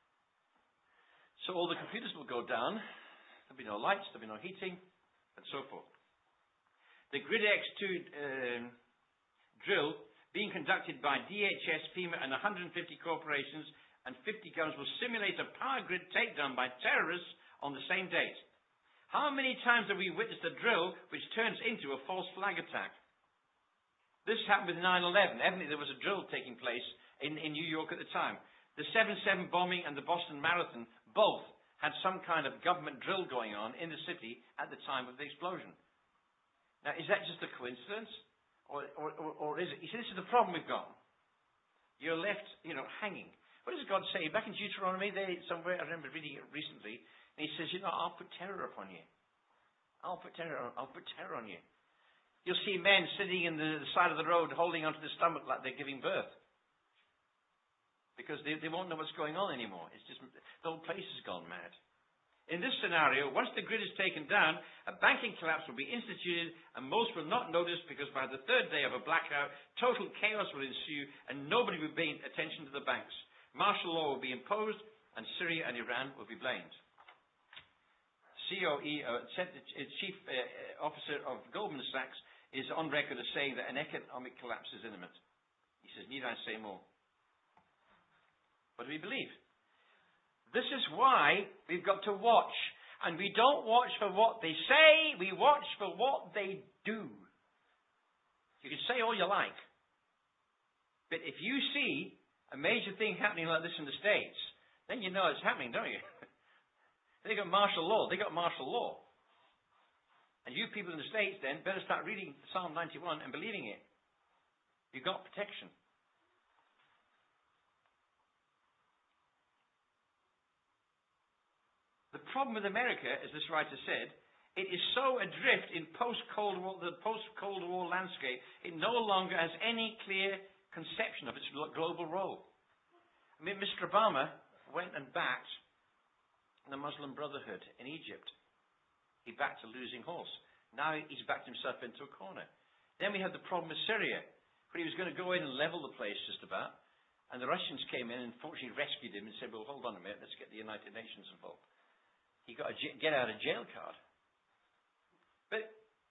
So all the computers will go down. There'll be no lights, there'll be no heating, and so forth. The GridX2 drill being conducted by DHS, FEMA, and 150 corporations and 50 governments will simulate a power grid takedown by terrorists on the same date. How many times have we witnessed a drill which turns into a false flag attack? This happened with 9/11. Evidently, there was a drill taking place in New York at the time. The 7/7 bombing and the Boston Marathon both had some kind of government drill going on in the city at the time of the explosion. Now, is that just a coincidence? Or is it? You see, this is the problem we've got. You're left, hanging. What does God say? Back in Deuteronomy, somewhere, I remember reading it recently, and he says, I'll put terror upon you. I'll put terror on you. You'll see men sitting in the side of the road holding onto the stomach like they're giving birth. Because they won't know what's going on anymore. It's just, the whole place has gone mad. In this scenario, once the grid is taken down, a banking collapse will be instituted, and most will not notice because by the 3rd day of a blackout, total chaos will ensue, and nobody will pay attention to the banks. Martial law will be imposed, and Syria and Iran will be blamed. Chief Officer of Goldman Sachs is on record as saying that an economic collapse is imminent. He says, need I say more? What do we believe? This is why we've got to watch. And we don't watch for what they say, we watch for what they do. You can say all you like. But if you see a major thing happening like this in the States, then you know it's happening, don't you? They got martial law. And you people in the States then better start reading Psalm 91 and believing it. You've got protection. The problem with America, as this writer said, it is so adrift in the post-Cold War landscape, it no longer has any clear conception of its global role. I mean, Mr. Obama went and backed the Muslim Brotherhood in Egypt. He backed a losing horse. Now he's backed himself into a corner. Then we had the problem with Syria, where he was going to go in and level the place just about. And the Russians came in and fortunately rescued him and said, well, hold on a minute, let's get the United Nations involved. He got a get-out-of-jail card. But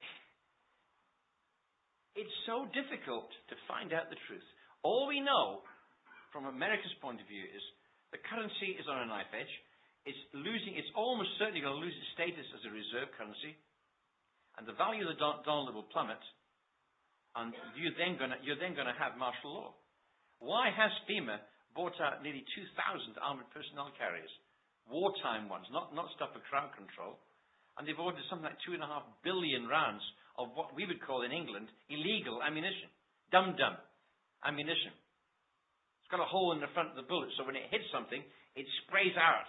it's so difficult to find out the truth. All we know from America's point of view is the currency is on a knife edge. It's almost certainly going to lose its status as a reserve currency. And the value of the dollar will plummet. And you're then going to have martial law. Why has FEMA bought out nearly 2,000 armored personnel carriers? Wartime ones, not stuff for crowd control. And they've ordered something like 2.5 billion rounds of what we would call in England illegal ammunition. Dum-dum ammunition. It's got a hole in the front of the bullet, so when it hits something, it sprays out.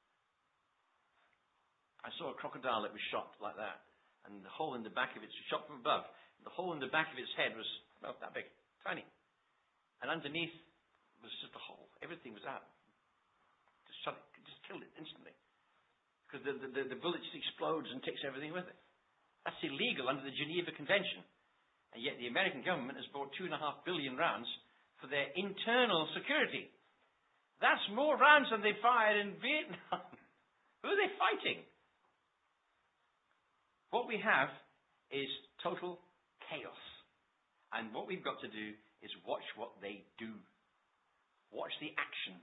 I saw a crocodile that was shot like that. And the hole in the back of it, shot from above. The hole in the back of its head was about that big, tiny. And underneath was just a hole. Everything was out. Just killed it instantly. Because the bullet just explodes and takes everything with it. That's illegal under the Geneva Convention. And yet the American government has bought 2.5 billion rounds for their internal security. That's more rounds than they fired in Vietnam. Who are they fighting? What we have is total chaos. And what we've got to do is watch what they do. Watch the actions.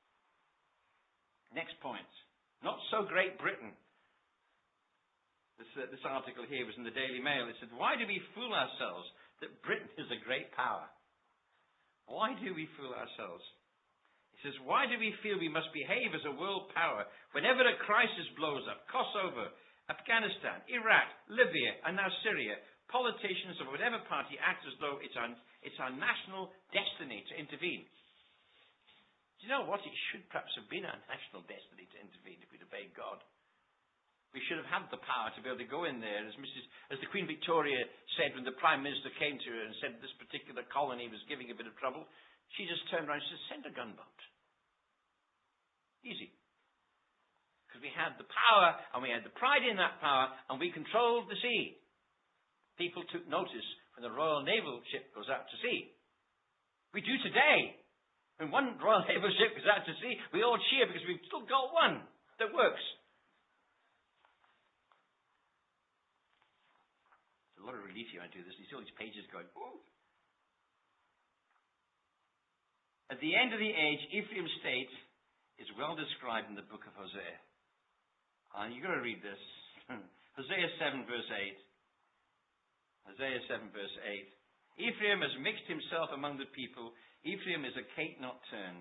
Next point. Not so Great Britain. This article here was in the Daily Mail. It said, why do we fool ourselves that Britain is a great power? Why do we fool ourselves? It says, why do we feel we must behave as a world power whenever a crisis blows up? Kosovo, Afghanistan, Iraq, Libya, and now Syria. Politicians of whatever party act as though it's our national destiny to intervene. Do you know what? It should perhaps have been our national destiny to intervene if we'd obeyed God. We should have had the power to be able to go in there, as the Queen Victoria said when the Prime Minister came to her and said this particular colony was giving a bit of trouble. She just turned around and said, send a gunboat. Easy. Because we had the power, and we had the pride in that power, and we controlled the sea. People took notice when the Royal Naval ship goes out to sea. We do today. When one Royal Naval ship goes out to sea, we all cheer because we've still got one that works. It's a lot of relief here when I do this. You see all these pages going, ooh. At the end of the age, Ephraim's state is well described in the book of Hosea. And you've got to read this. Hosea 7 verse 8. Hosea 7 verse 8. Ephraim has mixed himself among the people. Ephraim is a cake not turned.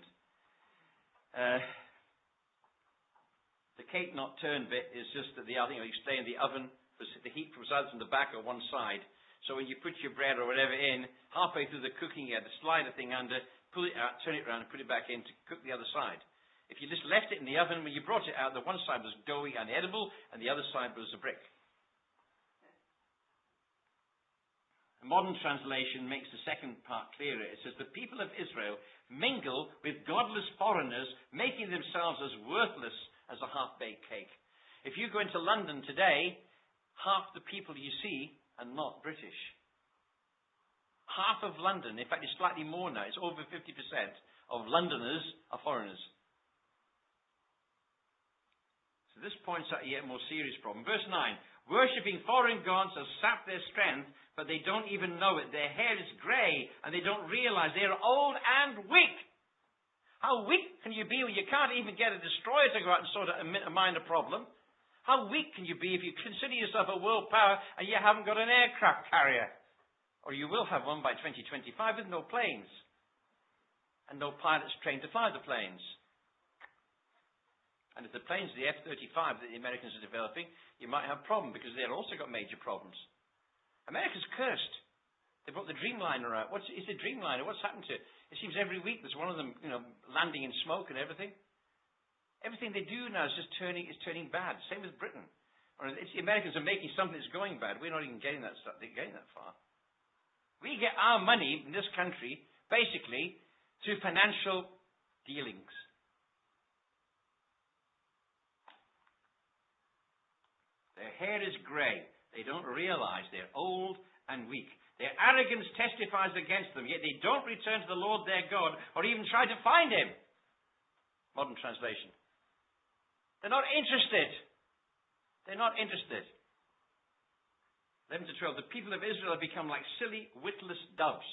The cake not turned bit is just that I think I explained the oven, the heat comes out from the back or one side. So when you put your bread or whatever in, halfway through the cooking, you had to slide the thing under, pull it out, turn it around and put it back in to cook the other side. If you just left it in the oven, when you brought it out, the one side was doughy and edible, and the other side was a brick. A modern translation makes the second part clearer. It says, the people of Israel mingle with godless foreigners, making themselves as worthless as a half-baked cake. If you go into London today, half the people you see are not British. Half of London, in fact it's slightly more now, it's over 50% of Londoners are foreigners. So this points out a yet more serious problem. Verse 9, worshipping foreign gods has sapped their strength, but they don't even know it. Their hair is grey, and they don't realize they are old and weak. How weak can you be when you can't even get a destroyer to go out and sort out a minor problem? How weak can you be if you consider yourself a world power and you haven't got an aircraft carrier? Or you will have one by 2025 with no planes. And no pilots trained to fly the planes. And if the planes are the F-35 that the Americans are developing, you might have a problem because they've also got major problems. America's cursed. They brought the Dreamliner out. Is the Dreamliner? What's happened to it? It seems every week there's one of them, landing in smoke and everything. Everything they do now is just turning bad. Same with Britain. It's the Americans are making something that's going bad. We're not even getting that stuff. They're getting that far. We get our money in this country basically through financial dealings. Their hair is grey. They don't realize they're old and weak. Their arrogance testifies against them, yet they don't return to the Lord their God or even try to find him. Modern translation. They're not interested. They're not interested. 11 to 12. The people of Israel have become like silly, witless doves.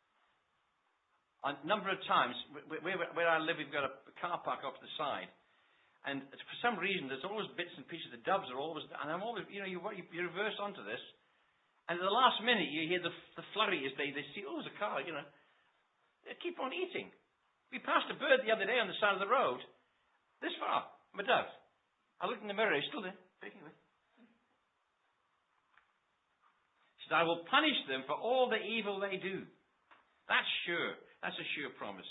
A number of times, where I live, we've got a car park off to the side. And for some reason, there's always bits and pieces. The doves are always, and I'm always, you reverse onto this. And at the last minute, you hear the flurry as they see, there's a car, They keep on eating. We passed a bird the other day on the side of the road, this far, I'm a dove. I looked in the mirror, he's still there, taking away. He said, I will punish them for all the evil they do. That's sure. That's a sure promise.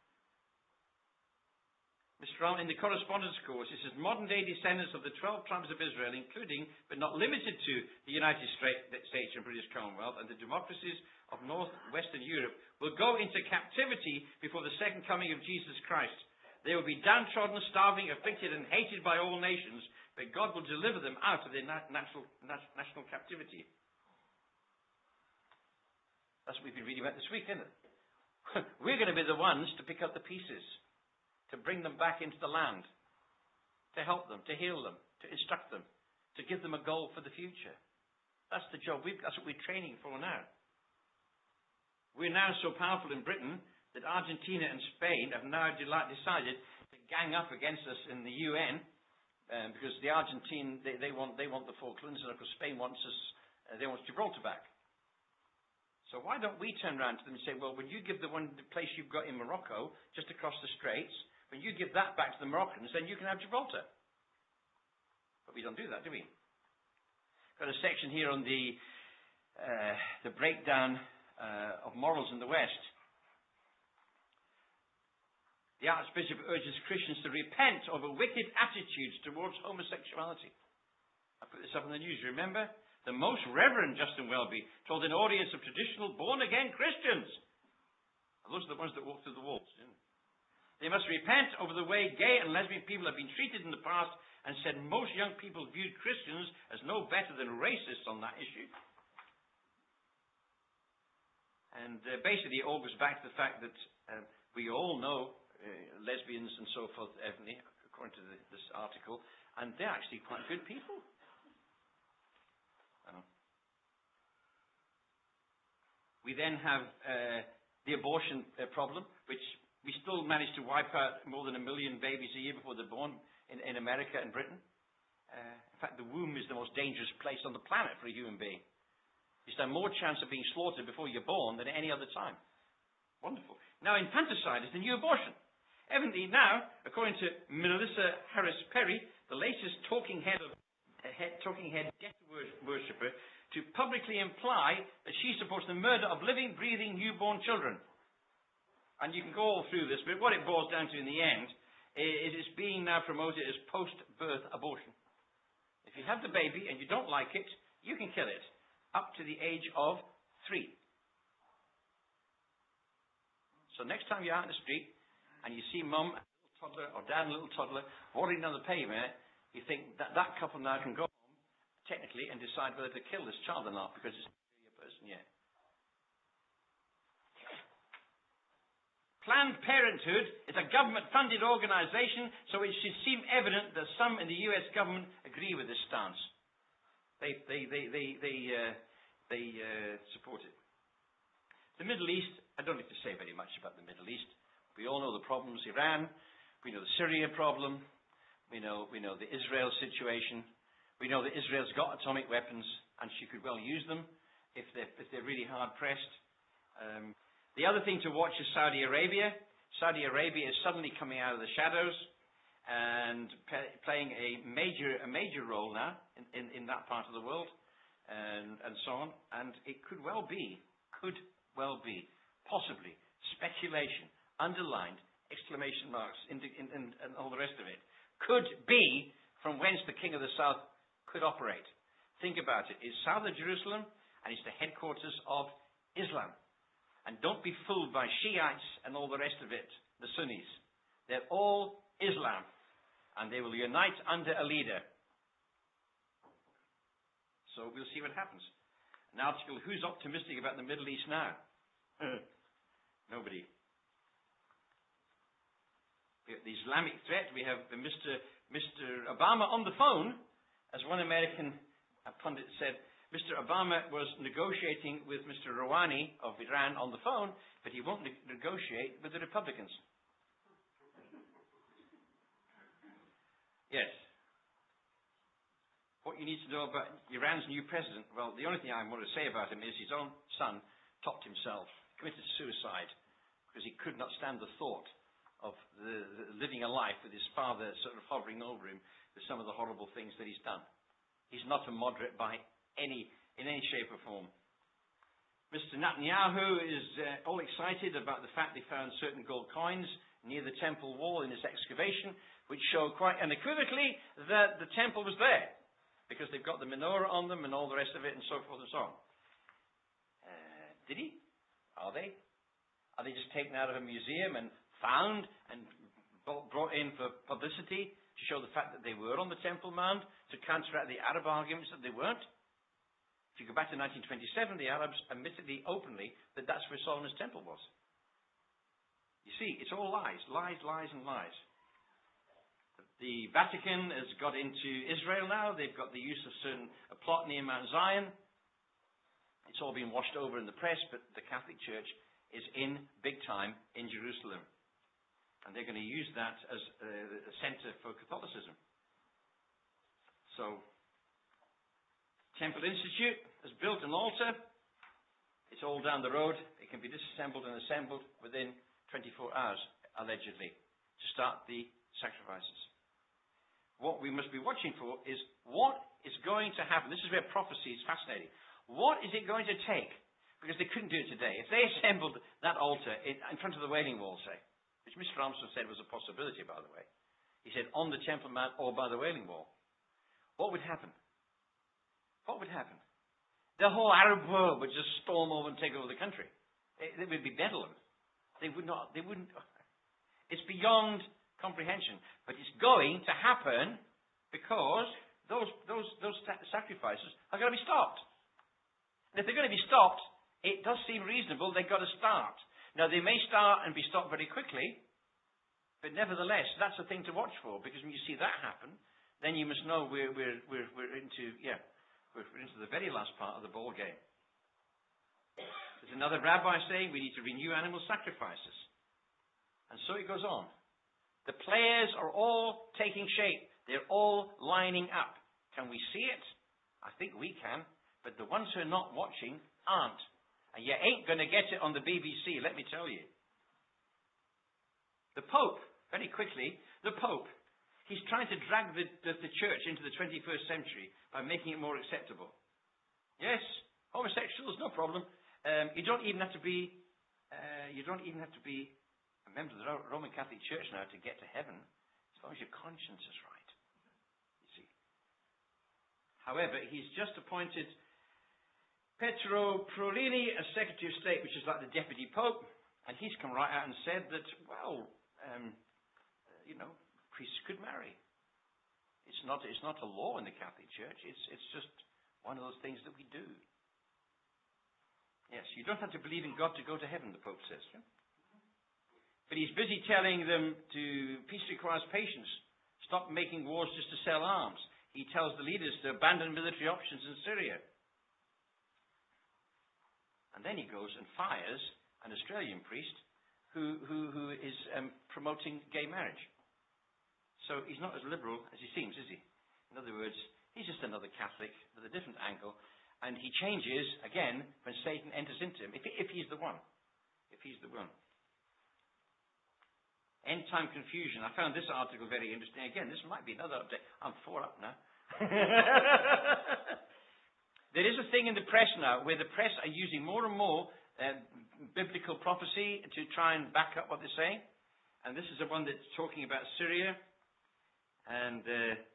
Mr. Brown, in the correspondence course, it says modern-day descendants of the 12 tribes of Israel, including but not limited to the United States and British Commonwealth and the democracies of northwestern Europe, will go into captivity before the second coming of Jesus Christ. They will be downtrodden, starving, afflicted, and hated by all nations, but God will deliver them out of their national captivity. That's what we've been reading about this week, isn't it? We're going to be the ones to pick up the pieces, to bring them back into the land, to help them, to heal them, to instruct them, to give them a goal for the future. That's the job. That's what we're training for now. We're now so powerful in Britain that Argentina and Spain have now decided to gang up against us in the UN because the Argentine they want the Falklands, and of course Spain wants Gibraltar back. So why don't we turn around to them and say, well, when you give the place you've got in Morocco just across the Straits, when you give that back to the Moroccans, then you can have Gibraltar. But we don't do that, do we? Got a section here on the breakdown of morals in the West. The Archbishop urges Christians to repent over wicked attitudes towards homosexuality. I put this up in the news, remember? The Most Reverend Justin Welby told an audience of traditional born-again Christians. Those are the ones that walk through the walls. They must repent over the way gay and lesbian people have been treated in the past, and said most young people viewed Christians as no better than racists on that issue. And basically it all goes back to the fact that we all know lesbians and so forth, according to this article, and they're actually quite good people. We then have the abortion problem, which we still manage to wipe out more than 1 million babies a year before they're born in America and Britain. In fact, the womb is the most dangerous place on the planet for a human being. You stand more chance of being slaughtered before you're born than at any other time. Wonderful. Now, infanticide is the new abortion. Evidently now, according to Melissa Harris Perry, the latest talking head death worshipper, to publicly imply that she supports the murder of living, breathing, newborn children. And you can go all through this, but what it boils down to in the end is it's being now promoted as post-birth abortion. If you have the baby and you don't like it, you can kill it up to the age of 3. So next time you're out in the street and you see mum and a little toddler or dad and a little toddler walking down the pavement, you think that couple now can go home technically and decide whether to kill this child or not, because it's not really a person yet. Planned Parenthood is a government-funded organization, so it should seem evident that some in the U.S. government agree with this stance. They support it. The Middle East, I don't need to say very much about the Middle East. We all know the problems, Iran. We know the Syria problem. We know the Israel situation. We know that Israel's got atomic weapons, and she could well use them if they're really hard-pressed. The other thing to watch is Saudi Arabia. Saudi Arabia is suddenly coming out of the shadows and playing a major role now in that part of the world, and so on. And it could well be, possibly, speculation, underlined, exclamation marks, and all the rest of it, could be from whence the king of the south could operate. Think about it. It's south of Jerusalem, and it's the headquarters of Islam. And don't be fooled by Shiites and all the rest of it, the Sunnis. They're all Islam, and they will unite under a leader. So we'll see what happens. An article, who's optimistic about the Middle East now? Nobody. We have the Islamic threat. We have Mr. Obama on the phone. As one American pundit said, Mr. Obama was negotiating with Mr. Rouhani of Iran on the phone, but he won't negotiate with the Republicans. Yes. What you need to know about Iran's new president, well, the only thing I want to say about him is his own son topped himself, committed suicide, because he could not stand the thought of living a life with his father sort of hovering over him with some of the horrible things that he's done. He's not a moderate in any shape or form. Mr. Netanyahu is all excited about the fact they found certain gold coins near the temple wall in this excavation, which show quite unequivocally that the temple was there, because they've got the menorah on them and all the rest of it, and so forth and so on. Did he? Are they? Are they just taken out of a museum and found and brought in for publicity to show the fact that they were on the Temple Mount, to counteract the Arab arguments that they weren't? If you go back to 1927, the Arabs admitted openly that that's where Solomon's temple was. You see, it's all lies, lies, lies, and lies. The Vatican has got into Israel now. They've got the use of a plot near Mount Zion. It's all been washed over in the press, but the Catholic Church is in big time in Jerusalem. And they're going to use that as a center for Catholicism. So, Temple Institute has built an altar. It's all down the road. It can be disassembled and assembled within 24 hours, allegedly, to start the sacrifices. What we must be watching for is what is going to happen. This is where prophecy is fascinating. What is it going to take? Because they couldn't do it today. If they assembled that altar in front of the Wailing Wall, say, which Mr. Armstrong said was a possibility, by the way. He said on the Temple Mount or by the Wailing Wall. What would happen? What would happen? The whole Arab world would just storm over and take over the country. It would be bedlam. They wouldn't. It's beyond comprehension. But it's going to happen because those sacrifices are going to be stopped. And if they're going to be stopped, it does seem reasonable they've got to start. Now, they may start and be stopped very quickly, but nevertheless, that's a thing to watch for, because when you see that happen, then you must know we're into the very last part of the ball game. There's another rabbi saying we need to renew animal sacrifices. And so it goes on. The players are all taking shape. They're all lining up. Can we see it? I think we can. But the ones who are not watching aren't. And you ain't going to get it on the BBC, let me tell you. The Pope, very quickly, the Pope, he's trying to drag the church into the 21st century by making it more acceptable. Yes, homosexuals, no problem. You don't even have to be a member of the Roman Catholic Church now to get to heaven, as long as your conscience is right. You see. However, he's just appointed Pietro Parolin as Secretary of State, which is like the Deputy Pope, and he's come right out and said that, priests could marry. It's not a law in the Catholic Church. It's just one of those things that we do. Yes, you don't have to believe in God to go to heaven, the Pope says. Yeah? But he's busy telling them peace requires patience. Stop making wars just to sell arms. He tells the leaders to abandon military options in Syria. And then he goes and fires an Australian priest who is promoting gay marriage. So he's not as liberal as he seems, is he? In other words, he's just another Catholic with a different angle, and he changes again when Satan enters into him, if he's the one. If he's the one. End time confusion. I found this article very interesting. Again, this might be another update. I'm 4 up now. There is a thing in the press now where the press are using more and more biblical prophecy to try and back up what they're saying. And this is the one that's talking about Syria. And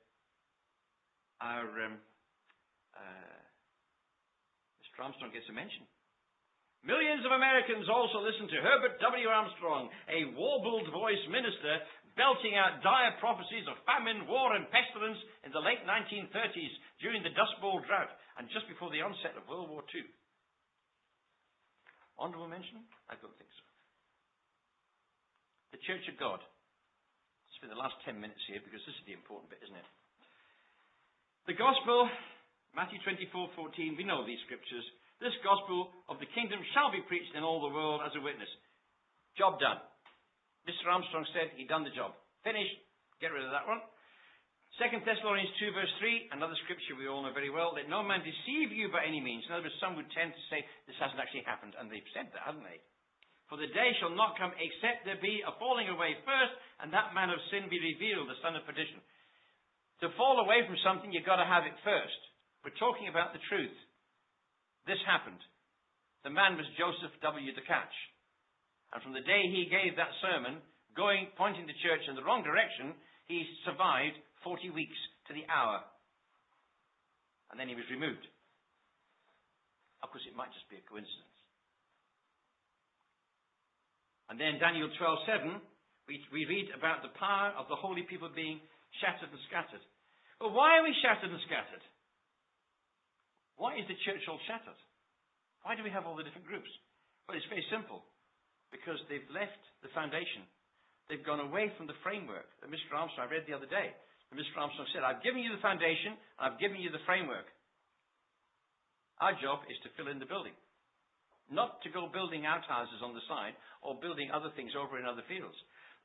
Mr. Armstrong gets a mention. Millions of Americans also listen to Herbert W. Armstrong, a warbled voice minister, belting out dire prophecies of famine, war, and pestilence in the late 1930s during the Dust Bowl drought and just before the onset of World War II. Honorable mention? I don't think so. The Church of God. Let's spend the last 10 minutes here because this is the important bit, isn't it? The Gospel, Matthew 24:14, we know these scriptures. This gospel of the kingdom shall be preached in all the world as a witness. Job done. Mr. Armstrong said he'd done the job. Finished. Get rid of that one. 2 Thessalonians 2 verse 3, another scripture we all know very well. Let no man deceive you by any means. In other words, some would tend to say this hasn't actually happened. And they've said that, haven't they? For the day shall not come except there be a falling away first, and that man of sin be revealed, the son of perdition. To fall away from something, you've got to have it first. We're talking about the truth. This happened. The man was Joseph W. de Catch. And from the day he gave that sermon, pointing the church in the wrong direction, he survived 40 weeks to the hour. And then he was removed. Of course, it might just be a coincidence. And then Daniel 12:7, we read about the power of the holy people being shattered and scattered. Well, why are we shattered and scattered? Why is the church all shattered? Why do we have all the different groups? Well, it's very simple. Because they've left the foundation. They've gone away from the framework that Mr. Armstrong, I read the other day. And Mr. Armstrong said, I've given you the foundation, and I've given you the framework. Our job is to fill in the building. Not to go building outhouses on the side, or building other things over in other fields.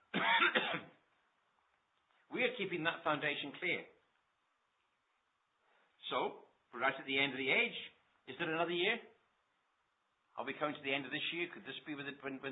We are keeping that foundation clear. So, we're right at the end of the age. Is there another year? Are we coming to the end of this year? Could this be when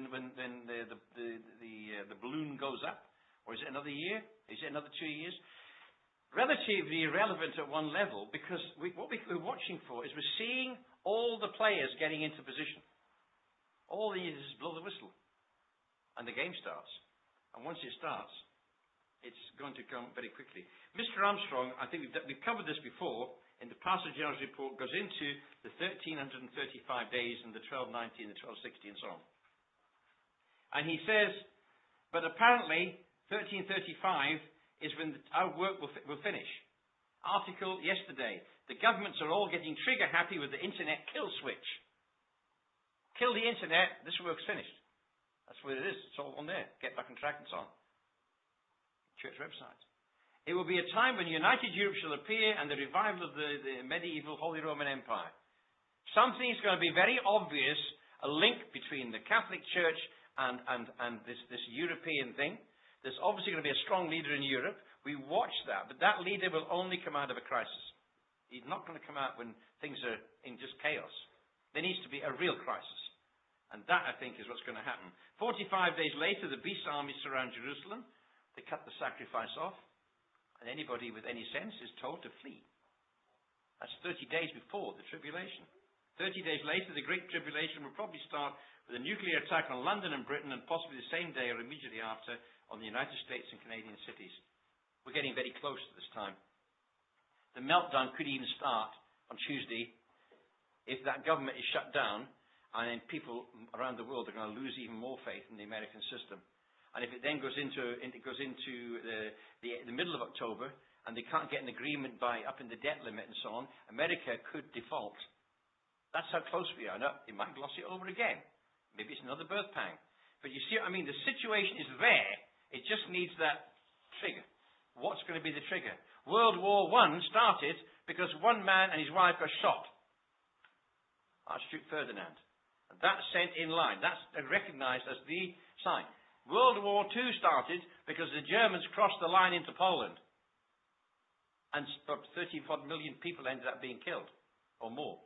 the balloon goes up? Or is it another year? Is it another 2 years? Relatively irrelevant at one level, because what we're watching for is we're seeing all the players getting into position. All they need is blow the whistle. And the game starts. And once it starts, it's going to come very quickly. Mr. Armstrong, I think we've covered this before, in the Pastor General's report, goes into the 1335 days and the 1290 and the 1260 and so on. And he says, but apparently 1335 is when our work will finish. Article yesterday, the governments are all getting trigger happy with the internet kill switch. Kill the internet, this work's finished. That's what it is. It's all on there. Get back on track and so on. Church websites. It will be a time when united Europe shall appear and the revival of the medieval Holy Roman Empire. Something is going to be very obvious, a link between the Catholic Church and this European thing. There's obviously going to be a strong leader in Europe. We watch that, but that leader will only come out of a crisis. He's not going to come out when things are in just chaos. There needs to be a real crisis. And that, I think, is what's going to happen. 45 days later, the beast armies surround Jerusalem. They cut the sacrifice off. And anybody with any sense is told to flee. That's 30 days before the tribulation. 30 days later, the Great Tribulation will probably start with a nuclear attack on London and Britain, and possibly the same day or immediately after on the United States and Canadian cities. We're getting very close to this time. The meltdown could even start on Tuesday if that government is shut down, and then people around the world are going to lose even more faith in the American system. And if it then goes into the middle of October, and they can't get an agreement by upping the debt limit and so on, America could default. That's how close we are. Now, they might gloss it over again. Maybe it's another birth pang. But you see what I mean? The situation is there. It just needs that trigger. What's going to be the trigger? World War I started because one man and his wife got shot. Archduke Ferdinand. And that's sent in line. That's recognized as the sign. World War II started because the Germans crossed the line into Poland. And about 34 million people ended up being killed, or more.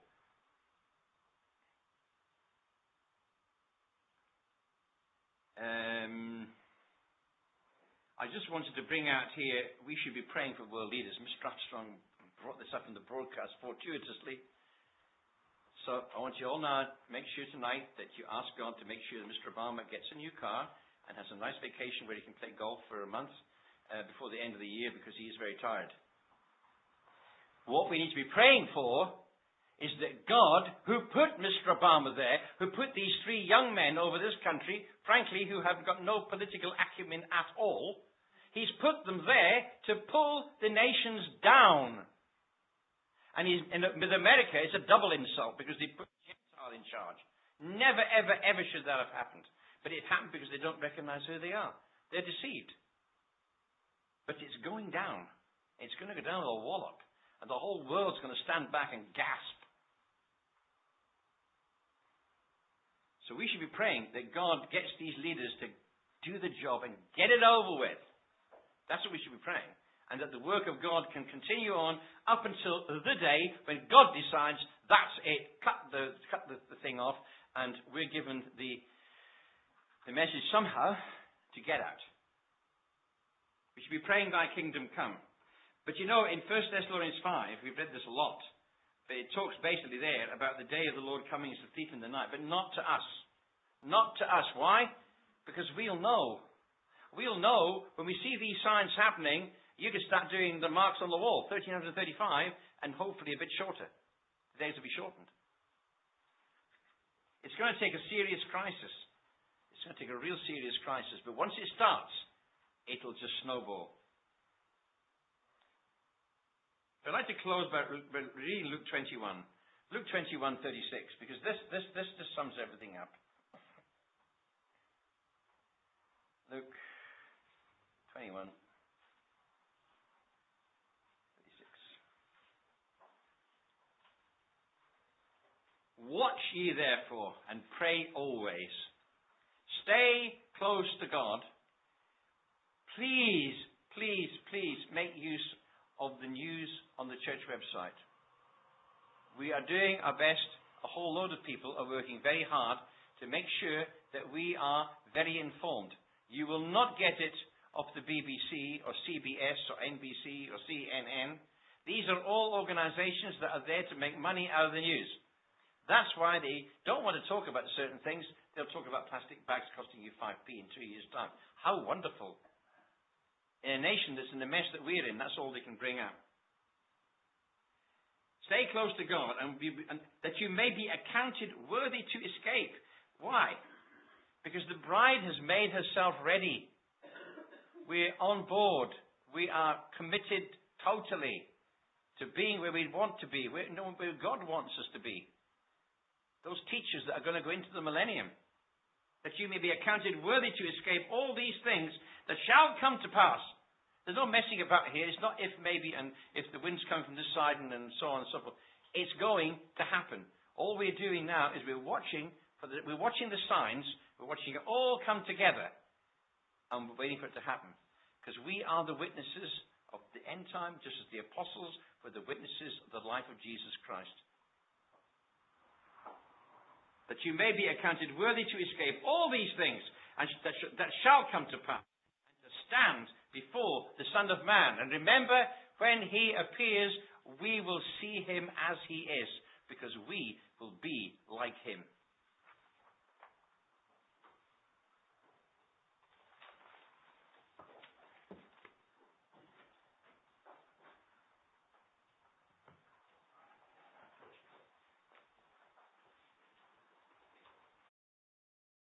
I just wanted to bring out here, we should be praying for world leaders. Mr. Armstrong brought this up in the broadcast fortuitously. So I want you all now to make sure tonight that you ask God to make sure that Mr. Obama gets a new car and has a nice vacation where he can play golf for a month before the end of the year, because he is very tired. What we need to be praying for is that God, who put Mr. Obama there, who put these three young men over this country, frankly, who have got no political acumen at all, he's put them there to pull the nations down. And with America, it's a double insult, because they put Gentile in charge. Never, ever, ever should that have happened. But it happened because they don't recognize who they are. They're deceived. But it's going down. It's going to go down with a wallop. And the whole world's going to stand back and gasp. So we should be praying that God gets these leaders to do the job and get it over with. That's what we should be praying. And that the work of God can continue on up until the day when God decides that's it, cut the thing off, and we're given the message somehow to get out. We should be praying thy kingdom come. But you know, in 1 Thessalonians 5, we've read this a lot, but it talks basically there about the day of the Lord coming as a thief in the night, but not to us. Not to us. Why? Because we'll know. We'll know when we see these signs happening. You can start doing the marks on the wall, 1335, and hopefully a bit shorter. The days will be shortened. It's going to take a serious crisis. It's going to take a real serious crisis. But once it starts, it'll just snowball. I'd like to close by reading Luke 21. Luke 21:36, because this just sums everything up. Luke 21. Watch ye therefore, and pray always. Stay close to God. Please, please, please make use of the news on the church website. We are doing our best. A whole load of people are working very hard to make sure that we are very informed. You will not get it off the BBC or CBS or NBC or CNN. These are all organizations that are there to make money out of the news. That's why they don't want to talk about certain things. They'll talk about plastic bags costing you 5p in 2 years' time. How wonderful. In a nation that's in the mess that we're in, that's all they can bring out. Stay close to God, and that you may be accounted worthy to escape. Why? Because the bride has made herself ready. We're on board. We are committed totally to being where we want to be, where God wants us to be. Those teachers that are going to go into the millennium, that you may be accounted worthy to escape all these things that shall come to pass. There's no messing about here. It's not if, maybe, and if the wind's coming from this side, and so on and so forth. It's going to happen. All we're doing now is we're watching the signs. We're watching it all come together, and we're waiting for it to happen. Because we are the witnesses of the end time, just as the apostles were the witnesses of the life of Jesus Christ. That you may be accounted worthy to escape all these things, and that shall come to pass, and to stand before the Son of Man. And remember, when he appears, we will see him as he is, because we will be like him.